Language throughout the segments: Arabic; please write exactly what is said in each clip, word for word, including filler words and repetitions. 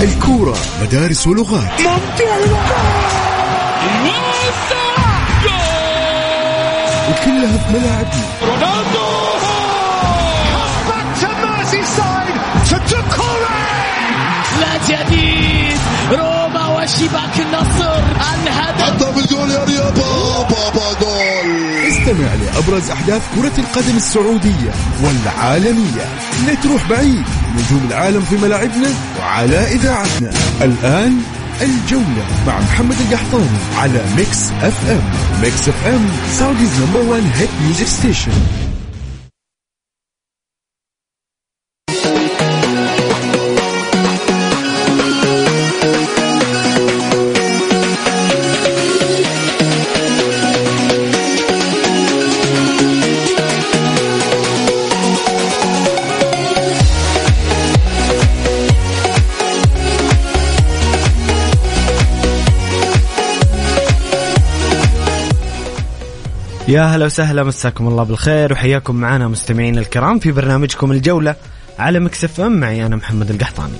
الكورة مدارس ولغات. وكلها في ملاعبنا. رونالدو لا جديد روما وشباك النصر الهدف حتى بالجول يا رياض بابا جول. استمع لأبرز أحداث كرة القدم السعودية والعالمية. لا تروح بعيد، نجوم العالم في ملاعبنا وعلى إذاعتنا. الآن الجولة مع محمد القحطاني على ميكس اف ام. ميكس اف ام سعوديز نمبر وان هيت ميوزك ستيشن. يا هلا وسهلا، مساكم الله بالخير وحياكم معنا مستمعين الكرام في برنامجكم الجولة على ميكس اف ام. معي أنا محمد القحطاني.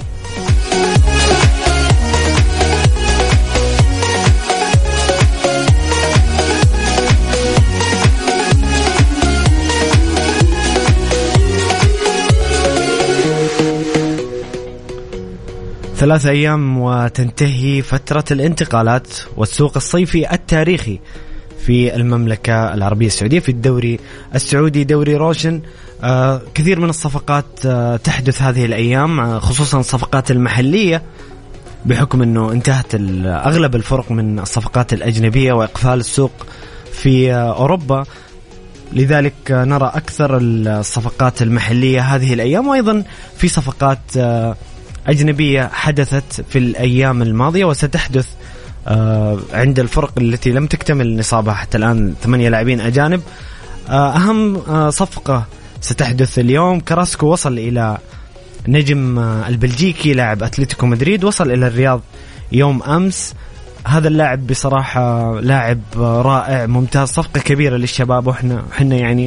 ثلاث أيام وتنتهي فترة الانتقالات والسوق الصيفي التاريخي في المملكة العربية السعودية في الدوري السعودي، دوري روشن. آه كثير من الصفقات آه تحدث هذه الأيام، آه خصوصا الصفقات المحلية، بحكم أنه انتهت أغلب الفرق من الصفقات الأجنبية وإقفال السوق في آه أوروبا. لذلك آه نرى أكثر الصفقات المحلية هذه الأيام، وأيضا في صفقات آه أجنبية حدثت في الأيام الماضية وستحدث آه عند الفرق التي لم تكتمل نصابها حتى الآن، ثمانية لاعبين أجانب. آه أهم آه صفقة ستحدث اليوم، كراسكو وصل إلى نجم آه البلجيكي لاعب أتلتيكو مدريد، وصل إلى الرياض يوم أمس. هذا اللاعب بصراحة لاعب آه رائع ممتاز، صفقة كبيرة للشباب، وإحنا حنا يعني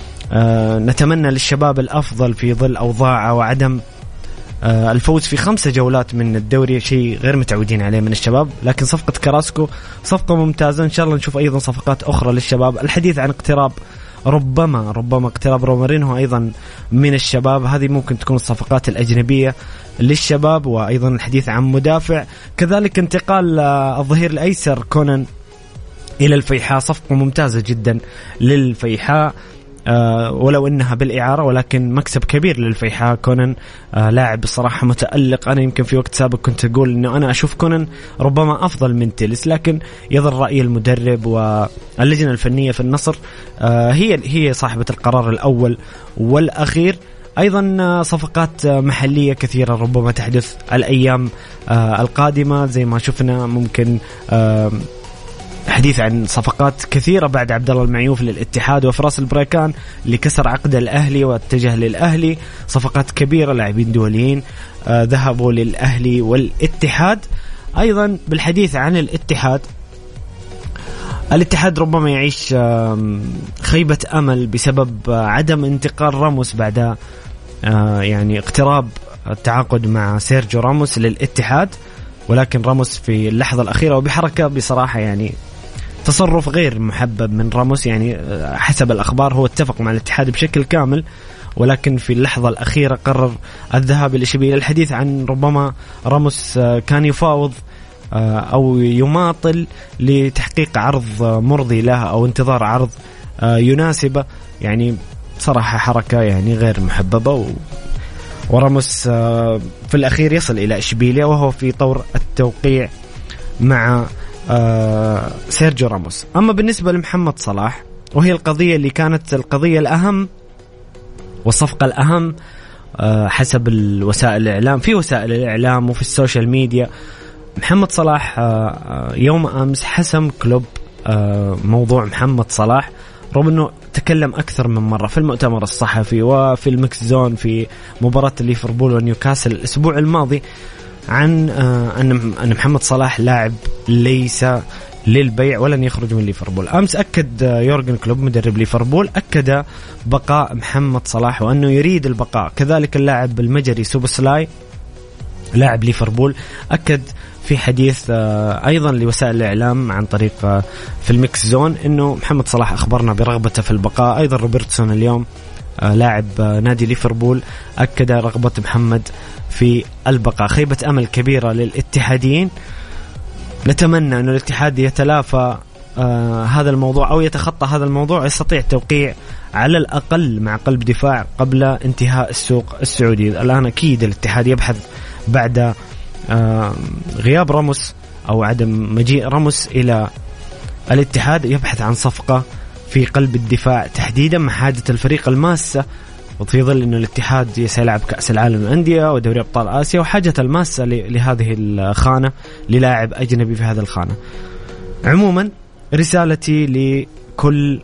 آه نتمنى للشباب الأفضل في ظل أوضاع وعدم الفوز في خمسة جولات من الدوري، شيء غير متعودين عليه من الشباب. لكن صفقة كراسكو صفقة ممتازة، إن شاء الله نشوف أيضا صفقات أخرى للشباب. الحديث عن اقتراب ربما ربما اقتراب رومارينهو أيضا من الشباب، هذه ممكن تكون الصفقات الأجنبية للشباب. وأيضا الحديث عن مدافع، كذلك انتقال الظهير الأيسر كونان إلى الفيحاء، صفقة ممتازة جدا للفيحاء آه ولو إنها بالإعارة، ولكن مكسب كبير للفيحاء. كونان آه لاعب بصراحة متألق. أنا يمكن في وقت سابق كنت أقول إنه أنا أشوف كونان ربما أفضل من تيلس، لكن يظل رأي المدرب واللجنة الفنية في النصر آه هي هي صاحبة القرار الأول والأخير. أيضا صفقات محلية كثيرة ربما تحدث الأيام آه القادمة، زي ما شفنا ممكن آه حديث عن صفقات كثيرة بعد عبد الله المعيوف للاتحاد، وفراس البريكان اللي كسر عقد الأهلي واتجه للأهلي. صفقات كبيرة، لاعبين دوليين آه ذهبوا للأهلي والاتحاد. أيضا بالحديث عن الاتحاد، الاتحاد ربما يعيش آه خيبة أمل بسبب آه عدم انتقال راموس بعد آه يعني اقتراب التعاقد مع سيرجيو راموس للاتحاد، ولكن راموس في اللحظة الأخيرة وبحركة بصراحة يعني تصرف غير محبب من راموس. يعني حسب الأخبار هو اتفق مع الاتحاد بشكل كامل، ولكن في اللحظة الأخيرة قرر الذهاب لإشبيلية. الحديث عن ربما راموس كان يفاوض أو يماطل لتحقيق عرض مرضي له أو انتظار عرض يناسبه. يعني صراحة حركة يعني غير محببة، و وراموس في الأخير يصل إلى إشبيلية وهو في طور التوقيع مع سيرجيو راموس. أما بالنسبة لمحمد صلاح، وهي القضية اللي كانت القضية الأهم والصفقة الأهم حسب الوسائل الإعلام، في وسائل الإعلام وفي السوشيال ميديا، محمد صلاح يوم أمس حسم كلوب موضوع محمد صلاح، رغم أنه تكلم أكثر من مرة في المؤتمر الصحفي وفي الميكس زون في مباراة ليفربول ونيوكاسل الأسبوع الماضي عن أن محمد صلاح لاعب ليس للبيع ولن يخرج من ليفربول. أمس أكد يورغن كلوب مدرب ليفربول أكد بقاء محمد صلاح وأنه يريد البقاء. كذلك اللاعب المجري سوبوسلاي لاعب ليفربول أكد في حديث أيضا لوسائل الإعلام عن طريق في الميكس زون أنه محمد صلاح أخبرنا برغبته في البقاء. أيضا روبرتسون اليوم لاعب نادي ليفربول أكد رغبة محمد في البقاء. خيبة أمل كبيرة للاتحاديين. نتمنى أن الاتحاد يتلافى آه هذا الموضوع أو يتخطى هذا الموضوع، يستطيع التوقيع على الأقل مع قلب دفاع قبل انتهاء السوق السعودي. الآن أكيد الاتحاد يبحث بعد آه غياب راموس أو عدم مجيء راموس إلى الاتحاد، يبحث عن صفقة في قلب الدفاع تحديدا مع حاجة الفريق الماسة، وفي ظل أن الاتحاد سيلعب كأس العالم للأندية ودوري أبطال آسيا، وحاجة الماسة لهذه الخانة للاعب أجنبي في هذا الخانة. عموما رسالتي لكل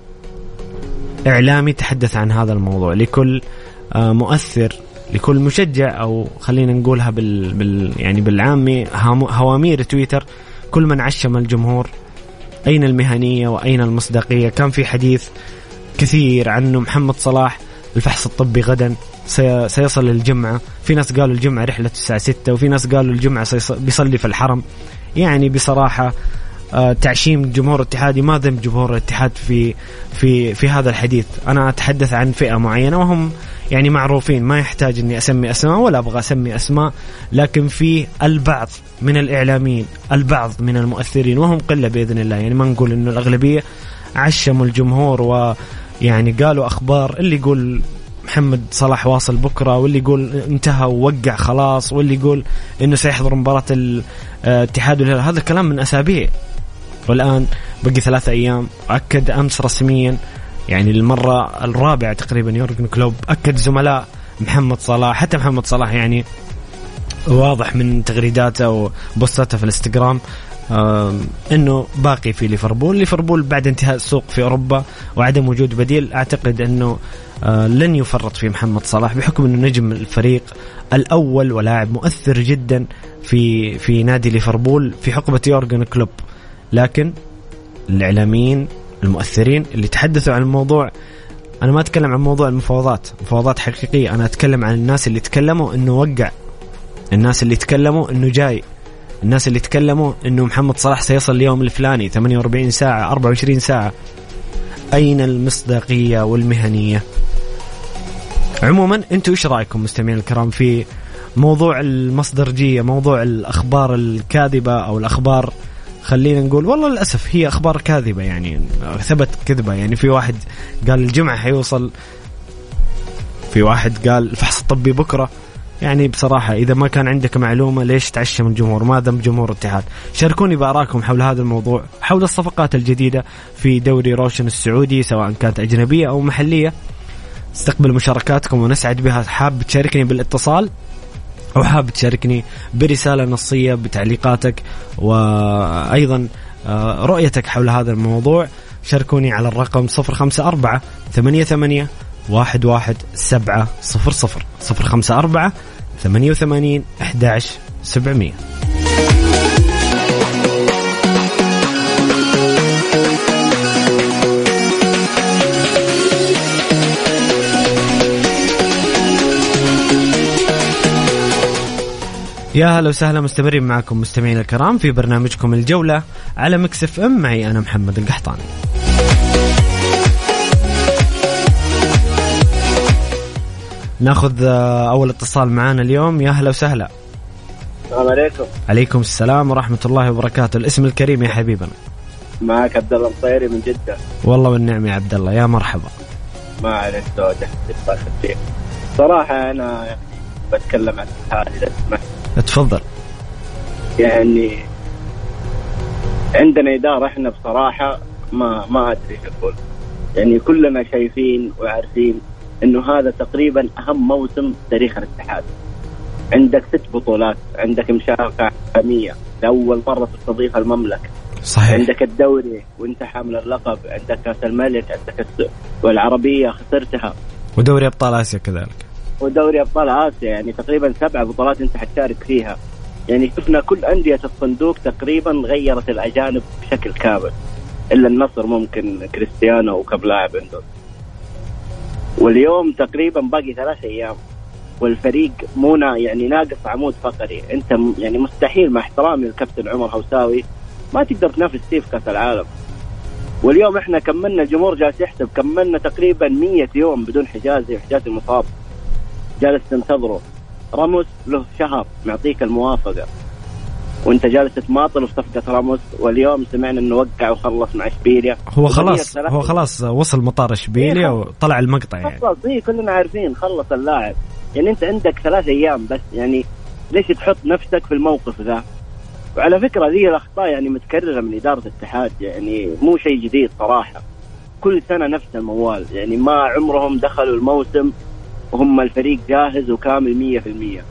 إعلامي تحدث عن هذا الموضوع، لكل مؤثر، لكل مشجع، أو خلينا نقولها بال, بال يعني بالعامي هوامير تويتر، كل من عشم الجمهور، أين المهنية وأين المصداقية؟ كان في حديث كثير عنه محمد صلاح الفحص الطبي غدا سيصل الجمعة، في ناس قالوا الجمعة رحلة الساعة ستة، وفي ناس قالوا الجمعة بيصلي في الحرم. يعني بصراحة تعشيم جمهور الاتحادي، ما ذنب جمهور الاتحاد في في في هذا الحديث. أنا أتحدث عن فئة معينة وهم يعني معروفين، ما يحتاج إني أسمي أسماء ولا أبغى أسمي أسماء، لكن في البعض من الإعلاميين، البعض من المؤثرين، وهم قلة بإذن الله، يعني ما نقول إنه الأغلبية، عشموا الجمهور ويعني قالوا أخبار، اللي يقول محمد صلاح واصل بكرة، واللي يقول انتهى ووقع خلاص، واللي يقول إنه سيحضر مباراة الاتحاد. هذا الكلام من أسابيع، والآن بقي ثلاثة أيام. أكد أمس رسميا يعني المرة الرابعة تقريبا يورجن كلوب أكد زملاء محمد صلاح، حتى محمد صلاح يعني واضح من تغريداته وبوستاته في الانستغرام أنه باقي في ليفربول. ليفربول بعد انتهاء السوق في أوروبا وعدم وجود بديل، أعتقد أنه لن يفرط في محمد صلاح بحكم أنه نجم الفريق الأول ولاعب مؤثر جدا في في نادي ليفربول في حقبة يورجن كلوب. لكن الإعلاميين المؤثرين اللي تحدثوا عن الموضوع، أنا ما أتكلم عن موضوع المفاوضات، مفاوضات حقيقية، أنا أتكلم عن الناس اللي تكلموا أنه وقع، الناس اللي تكلموا أنه جاي، الناس اللي تكلموا أنه محمد صلاح سيصل اليوم الفلاني ثمانية وأربعين ساعة أربعة وعشرين ساعة. أين المصداقية والمهنية؟ عموما أنتوا إيش رأيكم مستمعين الكرام في موضوع المصدرجية، موضوع الأخبار الكاذبة أو الأخبار خلينا نقول والله للأسف هي أخبار كاذبة، يعني ثبت كذبة. يعني في واحد قال الجمعة حيوصل، في واحد قال الفحص الطبي بكرة. يعني بصراحة إذا ما كان عندك معلومة ليش تعشم الجمهور؟ ما ذنب جمهور الاتحاد. شاركوني بآراءكم حول هذا الموضوع، حول الصفقات الجديدة في دوري روشن السعودي سواء كانت أجنبية أو محلية. استقبل مشاركاتكم ونسعد بها. حاب تشاركني بالاتصال أو حاب تشاركني برسالة نصية بتعليقاتك وأيضا رؤيتك حول هذا الموضوع، شاركوني على الرقم صفر خمسة أربعة ثمانية ثمانية واحد واحد سبعة صفر صفر صفر خمسة أربعة ثمانية وثمانين أحد عشر سبعمية. يا هلا وسهلا، مستمرين معكم مستمعين الكرام في برنامجكم الجولة على ميكس اف ام، معي أنا محمد القحطاني. ناخذ أول اتصال معانا اليوم. يا هلا وسهلا. السلام عليكم. عليكم السلام ورحمة الله وبركاته. الاسم الكريم يا حبيبنا. معك عبد الله الطيري من جدة. والله والنعم يا عبد الله، يا مرحبا. ما عليك زوجة صراحة أنا بتكلم عن هذه الأسماء. اتفضل. يعني عندنا إدارة إحنا بصراحة ما ما أدري أقول، يعني كلنا شايفين وعارفين إنه هذا تقريبا أهم موسم تاريخ الاتحاد. عندك ست بطولات، عندك مشاركة عالمية لأول مرة تستضيف المملكة. صحيح. عندك الدوري وانت حامل اللقب، عندك كأس الملك، عندك والعربية خسرتها، ودوري أبطال آسيا كذلك، ودوري أبطال آسيا، يعني تقريبا سبع بطولات انت حتشارك فيها. يعني شفنا كل أندية الصندوق تقريبا غيرت الأجانب بشكل كامل، إلا النصر ممكن كريستيانو وكم لاعب عنده. واليوم تقريبا باقي ثلاث أيام والفريق مو يعني ناقص عمود فقري. انت يعني مستحيل مع احترامي للكابتن عمر هوساوي ما تقدر تنافس فيه في كاس العالم. واليوم احنا كملنا، الجمهور جالس يحسب، كملنا تقريبا مية يوم بدون حجازي، حجازي مصاب جالس تنتظره. راموس له شهر معطيك الموافقة وانت جالس تماطل في صفقة راموس، واليوم سمعنا انه وقع وخلص مع اشبيليا. هو خلاص هو خلاص وصل مطار اشبيليا وطلع المقطع يعني. خلاص إيه كلنا عارفين خلص اللاعب. يعني انت عندك ثلاث ايام بس، يعني ليش تحط نفسك في الموقف ذا؟ وعلى فكرة ذي الأخطاء يعني متكررة من إدارة الاتحاد، يعني مو شيء جديد صراحة. كل سنة نفس الموال، يعني ما عمرهم دخلوا الموسم وهم الفريق جاهز وكامل مية في المية.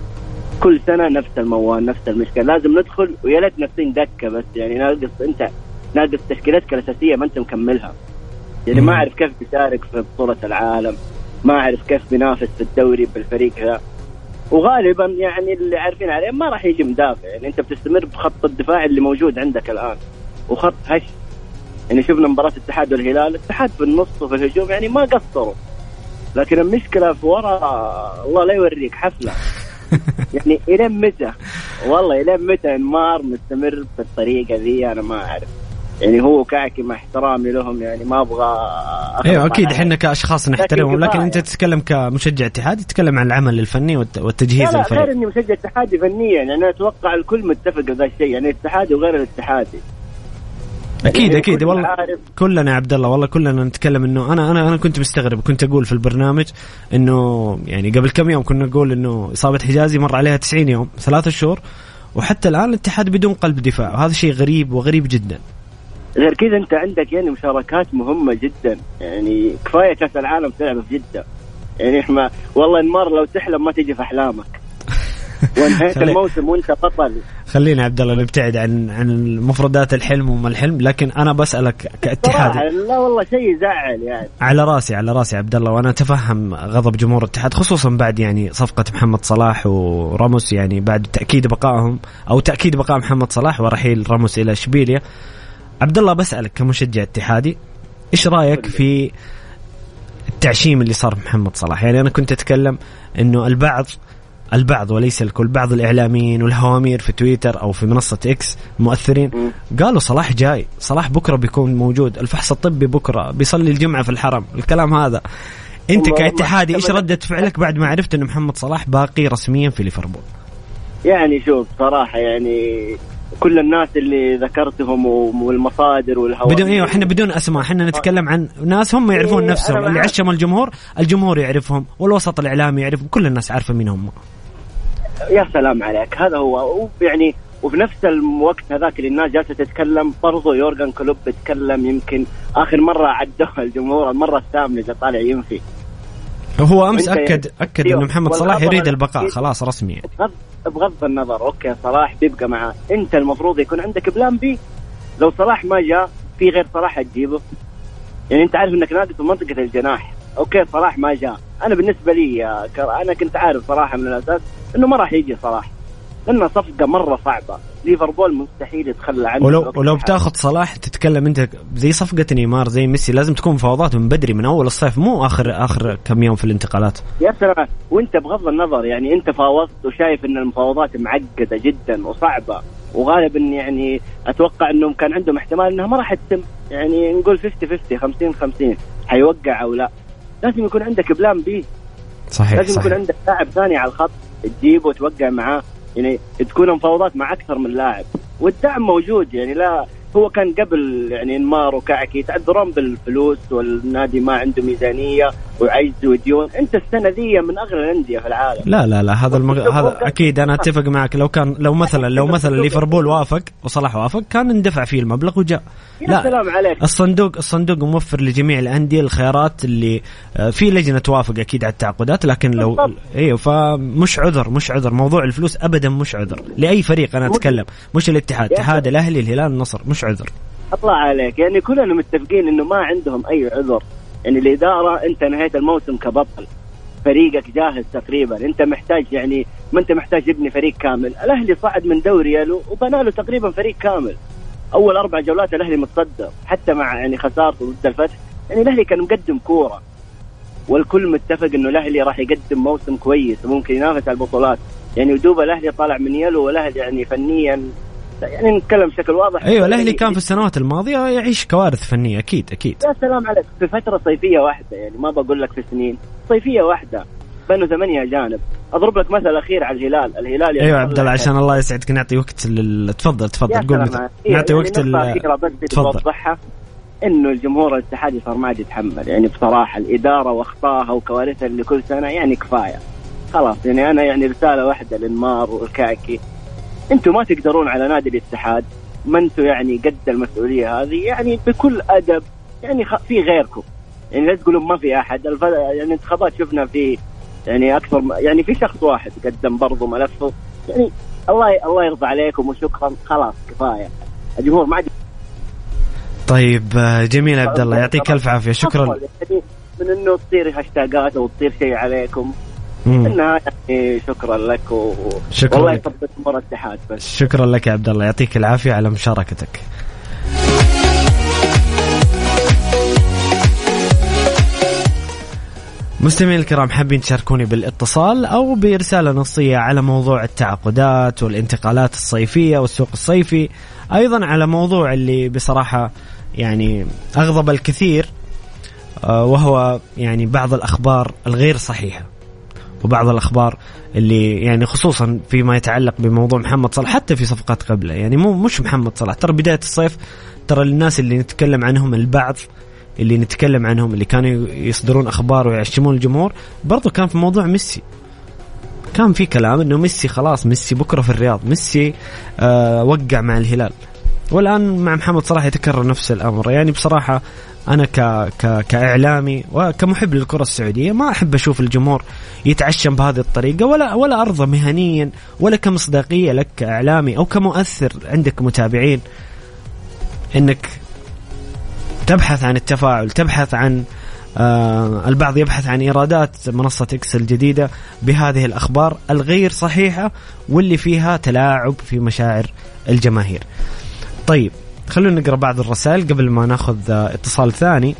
كل سنة نفس الموال، نفس المشكلة. لازم ندخل ويا ليت نفسين دكة بس، يعني ناقص أنت ناقص تشكيلتك الأساسية ما أنت مكملها. يعني ما أعرف كيف بيشارك في بطولة العالم، ما أعرف كيف بينافس في الدوري بالفريق ذا. وغالبا يعني اللي عارفين عليه ما راح يجي مدافع. يعني انت بتستمر بخط الدفاع اللي موجود عندك الان وخط هش. يعني شفنا مباراة الاتحاد والهلال، الاتحاد في النص وفي الهجوم يعني ما قصروا، لكن المشكلة في وراء الله لا يوريك حفلة. يعني إلى متى والله إلى متى انمار مستمر بالطريقة ذي؟ أنا ما أعرف. يعني هو كعكي مع احترامي لهم، يعني ما أبغى. ايوه اكيد احنا كاشخاص نحترمهم، لكن انت تتكلم كمشجع اتحادي، تتكلم عن العمل الفني والتجهيز الفني. لا غير اني مشجع اتحادي فنيا، يعني انا اتوقع الكل متفق بهذا الشيء، يعني الاتحادي وغير الاتحادي. اكيد يعني اكيد والله عارف. كلنا يا عبد الله والله كلنا نتكلم انه انا انا انا كنت مستغرب، كنت اقول في البرنامج انه يعني قبل كم يوم كنا نقول انه اصابه حجازي مر عليها تسعين يوم، ثلاثة شهور، وحتى الان الاتحاد بدون قلب دفاع، وهذا شيء غريب وغريب جدا. غير كذا انت عندك يعني مشاركات مهمه جدا، يعني كفايه كاس العالم تلعب في جده. يعني احنا والله انمار لو تحلم ما تجي في احلامك وانهيت الموسم وانت بطل. خلينا عبد الله نبتعد عن عن مفردات الحلم وما الحلم، لكن انا بسالك كاتحاد. لا والله شيء يزعل يعني. على راسي على راسي عبد الله، وانا اتفهم غضب جمهور الاتحاد خصوصا بعد يعني صفقه محمد صلاح وراموس، يعني بعد تاكيد بقائهم او تاكيد بقاء محمد صلاح ورحيل راموس الى اشبيليا. عبد الله بسالك كمشجع اتحادي، ايش رايك في التعشيم اللي صار محمد صلاح؟ يعني انا كنت اتكلم انه البعض البعض وليس الكل، بعض الإعلاميين والهوامير في تويتر أو في منصة إكس مؤثرين قالوا صلاح جاي، صلاح بكرة بيكون موجود، الفحص الطبي بكرة، بيصلي الجمعة في الحرم، الكلام هذا. أنت كاتحادي إيش ردة فعلك بعد ما عرفت أن محمد صلاح باقي رسميا في ليفربول؟ يعني شوف صراحة يعني كل الناس اللي ذكرتهم والمصادر والهوامير بدون ايوه احنا بدون اسماء، احنا نتكلم عن ناس هم يعرفون إيه نفسهم، اللي عشم الجمهور، الجمهور يعرفهم، والوسط الاعلامي يعرف، كل الناس عارفه مين هم. يا سلام عليك، هذا هو يعني. وفي نفس الوقت هذاك اللي الناس جالسه تتكلم برضو يورغن كلوب بيتكلم، يمكن اخر مره عدوها الجمهور المره الثامنه اللي طالع ينفي. هو امس اكد اكد انه محمد صلاح يريد البقاء خلاص رسمي. بغض النظر اوكي صلاح بيبقى معاه، انت المفروض يكون عندك بلان بي. لو صلاح ما جاء في غير صلاح تجيبه. يعني انت عارف انك ناقص في منطقه الجناح، اوكي صلاح ما جاء، انا بالنسبه لي انا كنت عارف صراحه من الاساس انه ما راح يجي صلاح، لأنها صفقة مرة صعبة، ليفربول مستحيل يتخلى عنه. ولو ولو بتاخذ صلاح تتكلم أنت زي صفقة نيمار زي ميسي، لازم تكون مفاوضات من بدري من أول الصيف، مو آخر آخر كم يوم في الانتقالات. يا سلام، وأنت بغض النظر يعني أنت فاوضت وشايف أن المفاوضات معقدة جدا وصعبة، وغالبا يعني أتوقع أنهم كان عندهم احتمال أنها ما راح تتم، يعني نقول خمسين خمسين خمسين خمسين حيوقع أو لا. لازم يكون عندك بلان بي. صحيح لازم صحيح. يكون عندك لاعب ثاني على الخط تجيبه وتوقع معاه، يعني تكون مفاوضات مع أكثر من لاعب، والدعم موجود. يعني لا هو كان قبل يعني انمار وكعكي يتعذرون بالفلوس والنادي ما عنده ميزانية وعجز وديون. انت السنة ذي من أغلى الأندية في العالم. لا لا لا هذا المغ... هذا أكيد أنا أتفق معك. لو كان لو مثلا لو مثلا ليفربول وافق وصلاح وافق كان اندفع فيه المبلغ وجاء. لا سلام عليك. الصندوق الصندوق موفر لجميع الأندية الخيارات اللي في لجنة توافق أكيد على التعاقدات، لكن لو ايوه فمش عذر مش عذر موضوع الفلوس أبدا، مش عذر لأي فريق. أنا أتكلم مش الاتحاد، اتحاد الأهلي الهلال النصر، مش عذر. أطلع عليك، يعني كلنا متفقين إنه ما عندهم أي عذر. يعني الإدارة أنت نهاية الموسم كبطل، فريقك جاهز تقريبا، أنت محتاج يعني ما أنت محتاج يبني فريق كامل. الأهلي صعد من دوري له وبنى له تقريبا فريق كامل. أول أربع جولات الأهلي متصدر حتى مع يعني خسارته ضد الفتح، يعني الأهلي كان مقدم كورة. والكل متفق إنه الأهلي راح يقدم موسم كويس وممكن ينافس على البطولات. يعني ودوب الأهلي طالع من يلو، والأهلي يعني فنيا يعني نتكلم بشكل واضح. ايوه الاهلي كان في السنوات الماضيه يعيش كوارث فنيه اكيد اكيد. يا سلام عليك، في فتره صيفيه واحده، يعني ما بقول لك في سنين، صيفيه واحده بينه ثمانية اجانب. اضرب لك مثل اخير على الهلال. الهلال ايوه عبد الله عشان الله يسعدك نعطي وقت لل... تفضل تفضل قول مثل... نعطي يعني وقت ال... تفضل. انه الجمهور الاتحادي صار ما عاد يتحمل، يعني بصراحه الاداره واخطائها وكوارثها اللي كل سنه يعني كفايه خلاص. يعني انا يعني رساله واحده للمار والكاكي، انتم ما تقدرون على نادي الاتحاد، ما انتم يعني قد المسؤوليه هذه، يعني بكل ادب يعني خ... في غيركم، يعني لا تقولوا ما في احد. الف... يعني انتخابات شفنا في يعني اكثر يعني في شخص واحد قدم برضه ملفه، يعني الله ي... الله يرضى عليكم وشكرا خلاص كفايه. الجمهور ما عاد. طيب جميل عبد الله يعطيك الف عافيه شكرا. من انه تصير هاشتاجات او تصير شيء عليكم انها يعني شكرا لك و... شكرا والله لك. يثبت امور الاتحاد بس. شكرا لك يا عبد الله يعطيك العافيه على مشاركتك. مستمعين الكرام حابين تشاركوني بالاتصال أو برسالة نصية على موضوع التعاقدات والانتقالات الصيفية والسوق الصيفي، أيضا على موضوع اللي بصراحة يعني أغضب الكثير وهو يعني بعض الأخبار الغير صحيحة وبعض الأخبار اللي يعني خصوصا فيما يتعلق بموضوع محمد صلاح حتى في صفقات قبله. يعني مو مش محمد صلاح، ترى بداية الصيف ترى الناس اللي نتكلم عنهم البعض اللي نتكلم عنهم اللي كانوا يصدرون أخبار ويعشمون الجمهور برضو كان في موضوع ميسي. كان في كلام إنه ميسي خلاص ميسي بكرة في الرياض، ميسي آه وقع مع الهلال، والآن مع محمد صلاح يتكرر نفس الأمر. يعني بصراحة أنا ك ك كإعلامي وكمحب للكرة السعودية ما أحب أشوف الجمهور يتعشم بهذه الطريقة، ولا ولا أرضى مهنيا ولا كمصداقية لك كإعلامي أو كمؤثر عندك متابعين إنك تبحث عن التفاعل، تبحث عن آه البعض يبحث عن إيرادات منصة إكس الجديدة بهذه الأخبار الغير صحيحة واللي فيها تلاعب في مشاعر الجماهير. طيب خلونا نقرأ بعض الرسائل قبل ما ناخذ آه اتصال ثاني.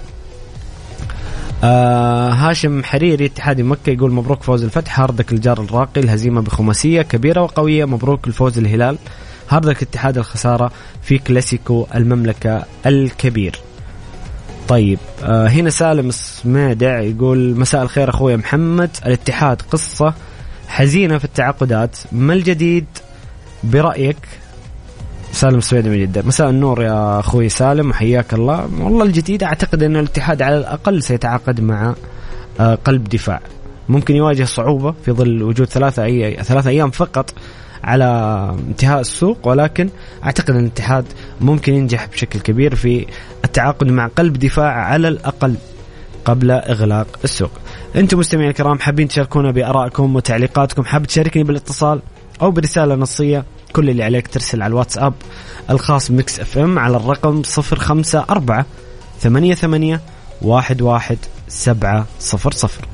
آه هاشم حريري اتحادي مكة يقول مبروك فوز الفتح، هاردك الجار الراقي، الهزيمة بخماسية كبيرة وقوية، مبروك الفوز الهلال، هاردك اتحاد الخسارة في كلاسيكو المملكة الكبير. طيب آه هنا سالم سميدع يقول مساء الخير أخوي محمد، الاتحاد قصة حزينة في التعاقدات، ما الجديد برأيك؟ سالم سميدع من جدة. مساء النور يا أخوي سالم وحياك الله. والله الجديد أعتقد أن الاتحاد على الأقل سيتعاقد مع آه قلب دفاع، ممكن يواجه صعوبة في ظل وجود ثلاثة أي ثلاثة أيام فقط على انتهاء السوق، ولكن أعتقد أن الاتحاد ممكن ينجح بشكل كبير في التعاقد مع قلب دفاع على الأقل قبل إغلاق السوق. أنتم مستمعين الكرام حابين تشاركونا بآرائكم وتعليقاتكم، حاب تشاركني بالاتصال أو برسالة نصية، كل اللي عليك ترسل على الواتساب الخاص ميكس اف ام على الرقم صفر خمسة أربعة ثمانية ثمانية واحد واحد سبعة صفر صفر.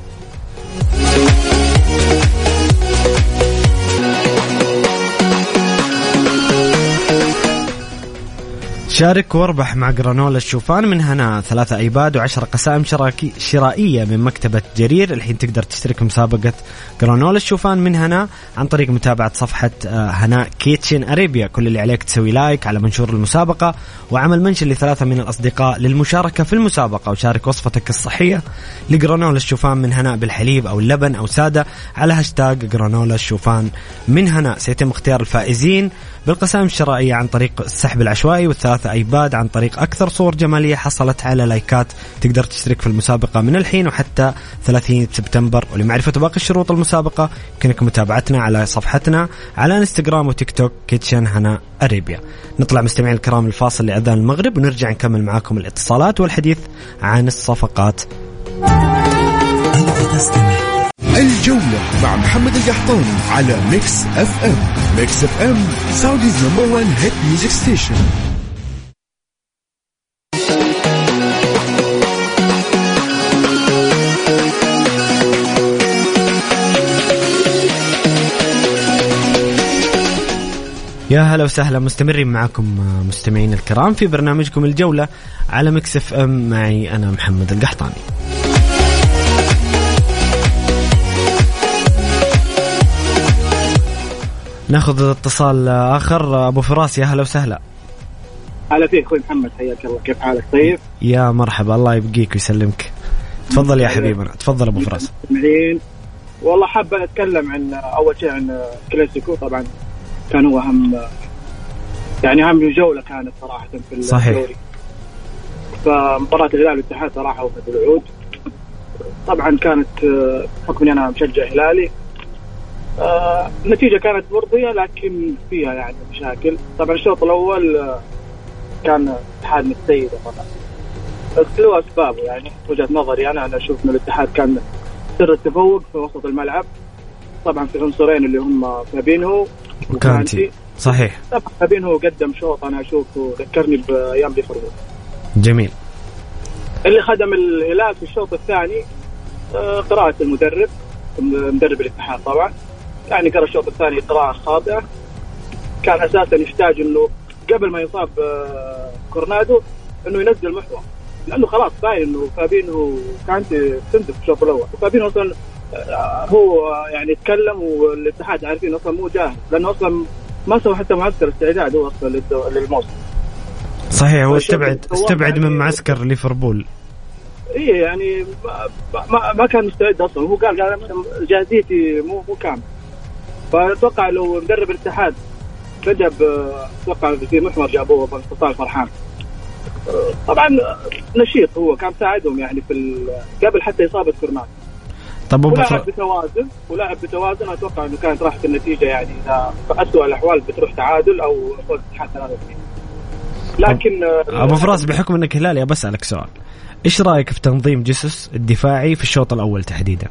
شارك واربح مع جرانولا الشوفان من هنا، ثلاثة ايباد وعشرة قسائم شرائية من مكتبة جرير. الحين تقدر تشترك مسابقة جرانولا الشوفان من هنا عن طريق متابعة صفحة هناء كيتشن أريبيا. كل اللي عليك تسوي لايك على منشور المسابقة وعمل منشن لثلاثة من الأصدقاء للمشاركة في المسابقة، وشارك وصفتك الصحية لجرانولا الشوفان من هناء بالحليب أو اللبن أو سادة على هاشتاج جرانولا الشوفان من هناء. سيتم اختيار الفائزين بالقسائم الشرائية عن طريق السحب العشوائي، والثلاثة ايباد عن طريق أكثر صور جمالية حصلت على لايكات. تقدر تشترك في المسابقة من الحين وحتى ثلاثين سبتمبر. ولمعرفة باقي شروط المسابقة يمكنك متابعتنا على صفحتنا على انستغرام وتيك توك كيتشن هناء أريبيا. نطلع مستمعين الكرام الفاصل لأذان المغرب ونرجع نكمل معاكم الاتصالات والحديث عن الصفقات. الجولة مع محمد القحطاني على ميكس اف ام. ميكس اف ام سعوديز نمبر وان هيت ميوزك ستيشن. يا هلا وسهلا، مستمرين معكم مستمعين الكرام في برنامجكم الجولة على ميكس اف ام، معي أنا محمد القحطاني. ناخذ اتصال آخر. أبو فراس يا هلا وسهلا. هلا فيك أخوي محمد، حياك الله، كيف حالك؟ طيب يا مرحبا، الله يبقيك ويسلمك. تفضل يا حبيبنا، تفضل أبو فراس. والله حابة أتكلم عن أول شيء عن كلاسيكو. طبعا كان هو أهم يعني أهم جولة كانت صراحة في الدوري. صحيح. فمباراة الهلال والاتحاد صراحة وفد الوعود طبعا كانت بحكم أني أنا مشجع هلالي آه، النتيجة كانت مرضية لكن فيها يعني مشاكل. طبعا الشوط الأول كان الاتحاد متسيد طبعا، بس له أسبابه يعني وجهة نظري أنا أنا أشوف أن الاتحاد كان سر التفوق في وسط الملعب. طبعا في عنصرين اللي هم فابينهو وكانتي. صحيح. طبعا فابينهو قدم شوط أنا أشوفه ذكرني بأيام ليفربول. جميل. اللي خدم الهلال في الشوط الثاني قراءة المدرب مدرب الاتحاد. طبعا يعني قرأ الشوط الثاني قراءة خاطئة، كان أساسا يحتاج إنه قبل ما يصاب كورنادو إنه ينزل محور، لأنه خلاص باين إنه فابينهو كانت تنزل في الشوط الأول، وفابينهو أصلا هو يعني يتكلم والاتحاد عارفين أصلا مو جاهز، لأنه أصلا ما سوى حتى معسكر استعداد هو أصلا للموسم. صحيح. هو استبعد استبعد من معسكر ليفربول. إيه يعني ما ما كان مستعد أصلا. هو قال قال جاهزيتي مو مو كامل. فأتوقع لو مدرب الاتحاد بدأ أتوقع في محور جابوه بانتصار فرحان. طبعا نشيط هو كان ساعدهم يعني في قبل حتى إصابة كورنادو. طب ولاعب بتوازن ولاعب بتوازن أتوقع إنه كانت راحت النتيجة يعني إذا في أسوأ الأحوال بتروح تعادل أو فوز الاتحاد ثلاثة اثنين. لكن أبو فراس بحكم أنك هلالي بسألك سؤال، إيش رأيك في تنظيم جيسوس الدفاعي في الشوط الأول تحديدا؟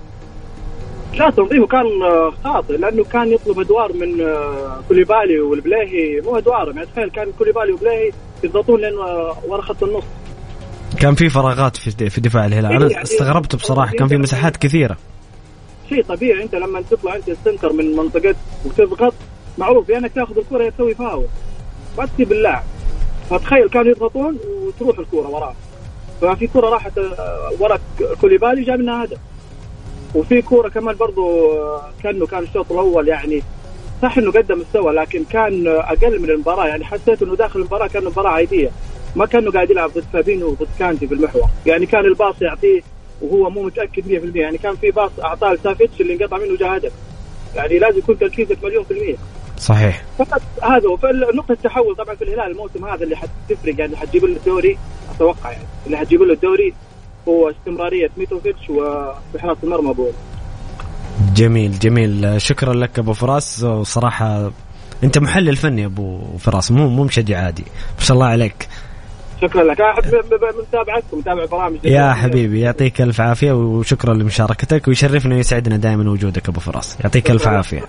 لا تنظيمه كان خاطئ، لأنه كان يطلب أدوار من كوليبالي والبلاهي مو أدوارهم. يعني تخيل كان كوليبالي وبلاهي يضغطون لأنه ورا خط النص. كان في فراغات في في دفاع الهلال. أنا يعني استغربت بصراحة، كان في مساحات كثيرة. شيء طبيعي أنت لما تطلع أنت السنتر من منطقة وتضغط معروف يعني أنك تأخذ الكرة تسوي فاول ما تسيب اللاعب. فتخيل كانوا يضغطون وتروح الكرة وراه، ففي كرة راحت ورا كوليبالي جاب منها هدف. وفي كورة كمان برضو كانه كان الشوط الأول يعني صح إنه قدم مستوى لكن كان أقل من المباراة. يعني حسيت إنه داخل المباراة كان مباراة عادية، ما كانه قاعد يلعب ضد فابينو وضد كانتي في المحور. يعني كان الباص يعطيه وهو مو متأكد مية بالمية. يعني كان في باص أعطاه لسافيتش اللي انقطع منه جاء هدف. يعني لازم يكون تركيزك مليون في المية. صحيح. فقط هذا هو. فالنقطة التحول طبعا في الهلال الموسم هذا اللي حتفرق يعني حتجيب له الدوري أتوقع يعني اللي حتجيب له الدوري هو استمرارية ميتوفيتش وحراسة المرمى بول. جميل جميل. شكرا لك أبو فراس، وصراحة أنت محلل فني أبو فراس، مو مو مشجع عادي. ما شاء الله عليك. شكرا لك. أحب متابعتكم متابع برامج يا حبيبي، يعطيك ألف عافية وشكرا لمشاركتك، ويشرفنا ويسعدنا دائما وجودك أبو فراس. يعطيك ألف عافية.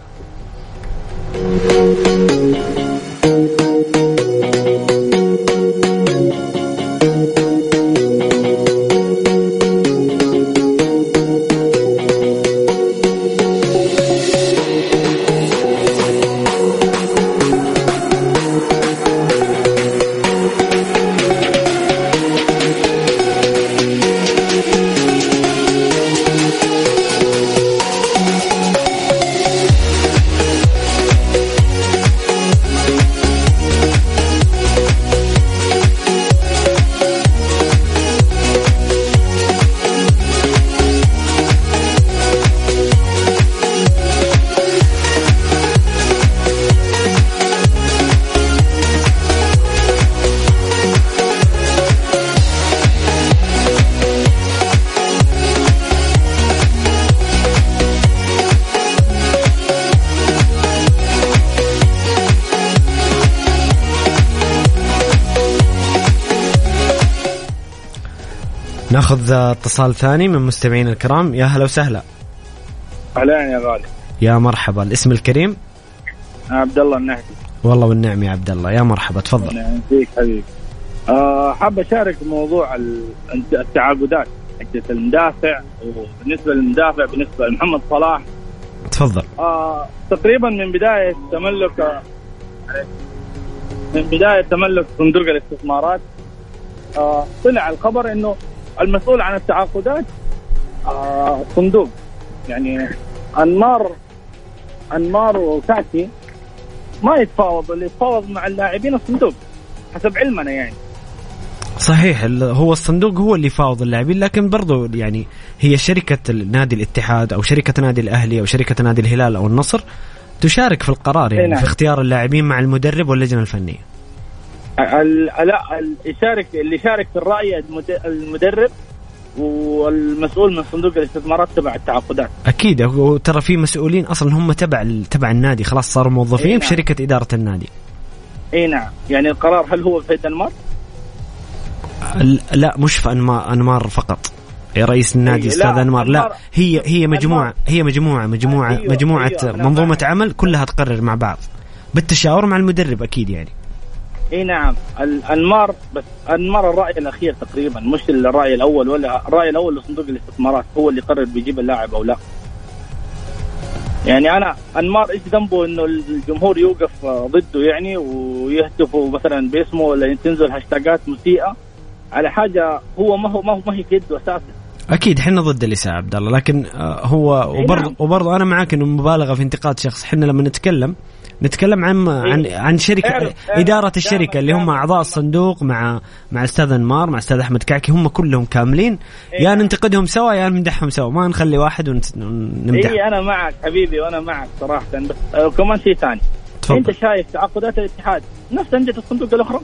ناخذ اتصال ثاني من مستمعين الكرام. يا هلا وسهلا. أهلا يا غالي. يا مرحبا. الاسم الكريم؟ عبد الله النهدي. والله والنعم يا عبد الله، يا مرحبا تفضل. نعم فيك حبيبي. أه حاب أشارك بموضوع التعاقدات حقت المدافع، وبالنسبة للمدافع بالنسبة لمحمد صلاح. تفضل. أه تقريبا من بداية تملك من بداية تملك صندوق الاستثمارات أه طلع الخبر إنه المسؤول عن التعاقدات آه صندوق يعني أنمار أنمار وكاتي ما يتفاوض، اللي يتفاوض مع اللاعبين الصندوق حسب علمنا يعني. صحيح، هو الصندوق هو اللي يفاوض اللاعبين، لكن برضو يعني هي شركة نادي الاتحاد أو شركة نادي الأهلي أو شركة نادي الهلال أو النصر تشارك في القرار يعني في اختيار اللاعبين مع المدرب واللجنة الفنية. لا، يشارك اللي يشارك في الرأي المدرب والمسؤول من صندوق الاستثمارات تبع التعاقدات. أكيد، وترى في مسؤولين أصلا هم تبع تبع النادي، خلاص صاروا موظفين في شركة إدارة النادي. اي نعم. يعني القرار هل هو في أنمار؟ لا، مش في أنمار, أنمار فقط يا رئيس النادي أستاذ أنمار. لا، هي هي مجموعة هي مجموعة مجموعة أيوة مجموعة أيوة منظومة عمل كلها تقرر مع بعض بالتشاور مع المدرب أكيد يعني. اي نعم. الأنمار بس أنمار الرأي الأخير تقريبا، مش الرأي الأول، ولا الرأي الأول لصندوق الاستثمارات هو اللي قرر بيجيب اللاعب أو لا. يعني أنا أنمار إيش ذنبه إنه الجمهور يوقف ضده يعني ويهتفوا مثلا باسمه ولا تنزل هاشتاجات مسيئة على حاجة هو ما هو ما هو ما هي كده أساسا. أكيد حنا ضد الإساءة عبد الله، لكن هو وبرضه وبرضه أنا معاك إنه مبالغة في انتقاد شخص. حنا لما نتكلم نتكلم عن عن عن شركة اعرف إدارة اعرف الشركة اللي هم أعضاء الصندوق مع مع أستاذ أنمار مع أستاذ أحمد كعكي، هم كلهم كاملين. يا ننتقدهم سوا يا نمدحهم سوا، ما نخلي واحد ونمدح. إيه أنا معك حبيبي وأنا معك صراحة. بس وكمان شيء ثاني، أنت شايف تعاقدات الاتحاد نفس أندية الصندوق الأخرى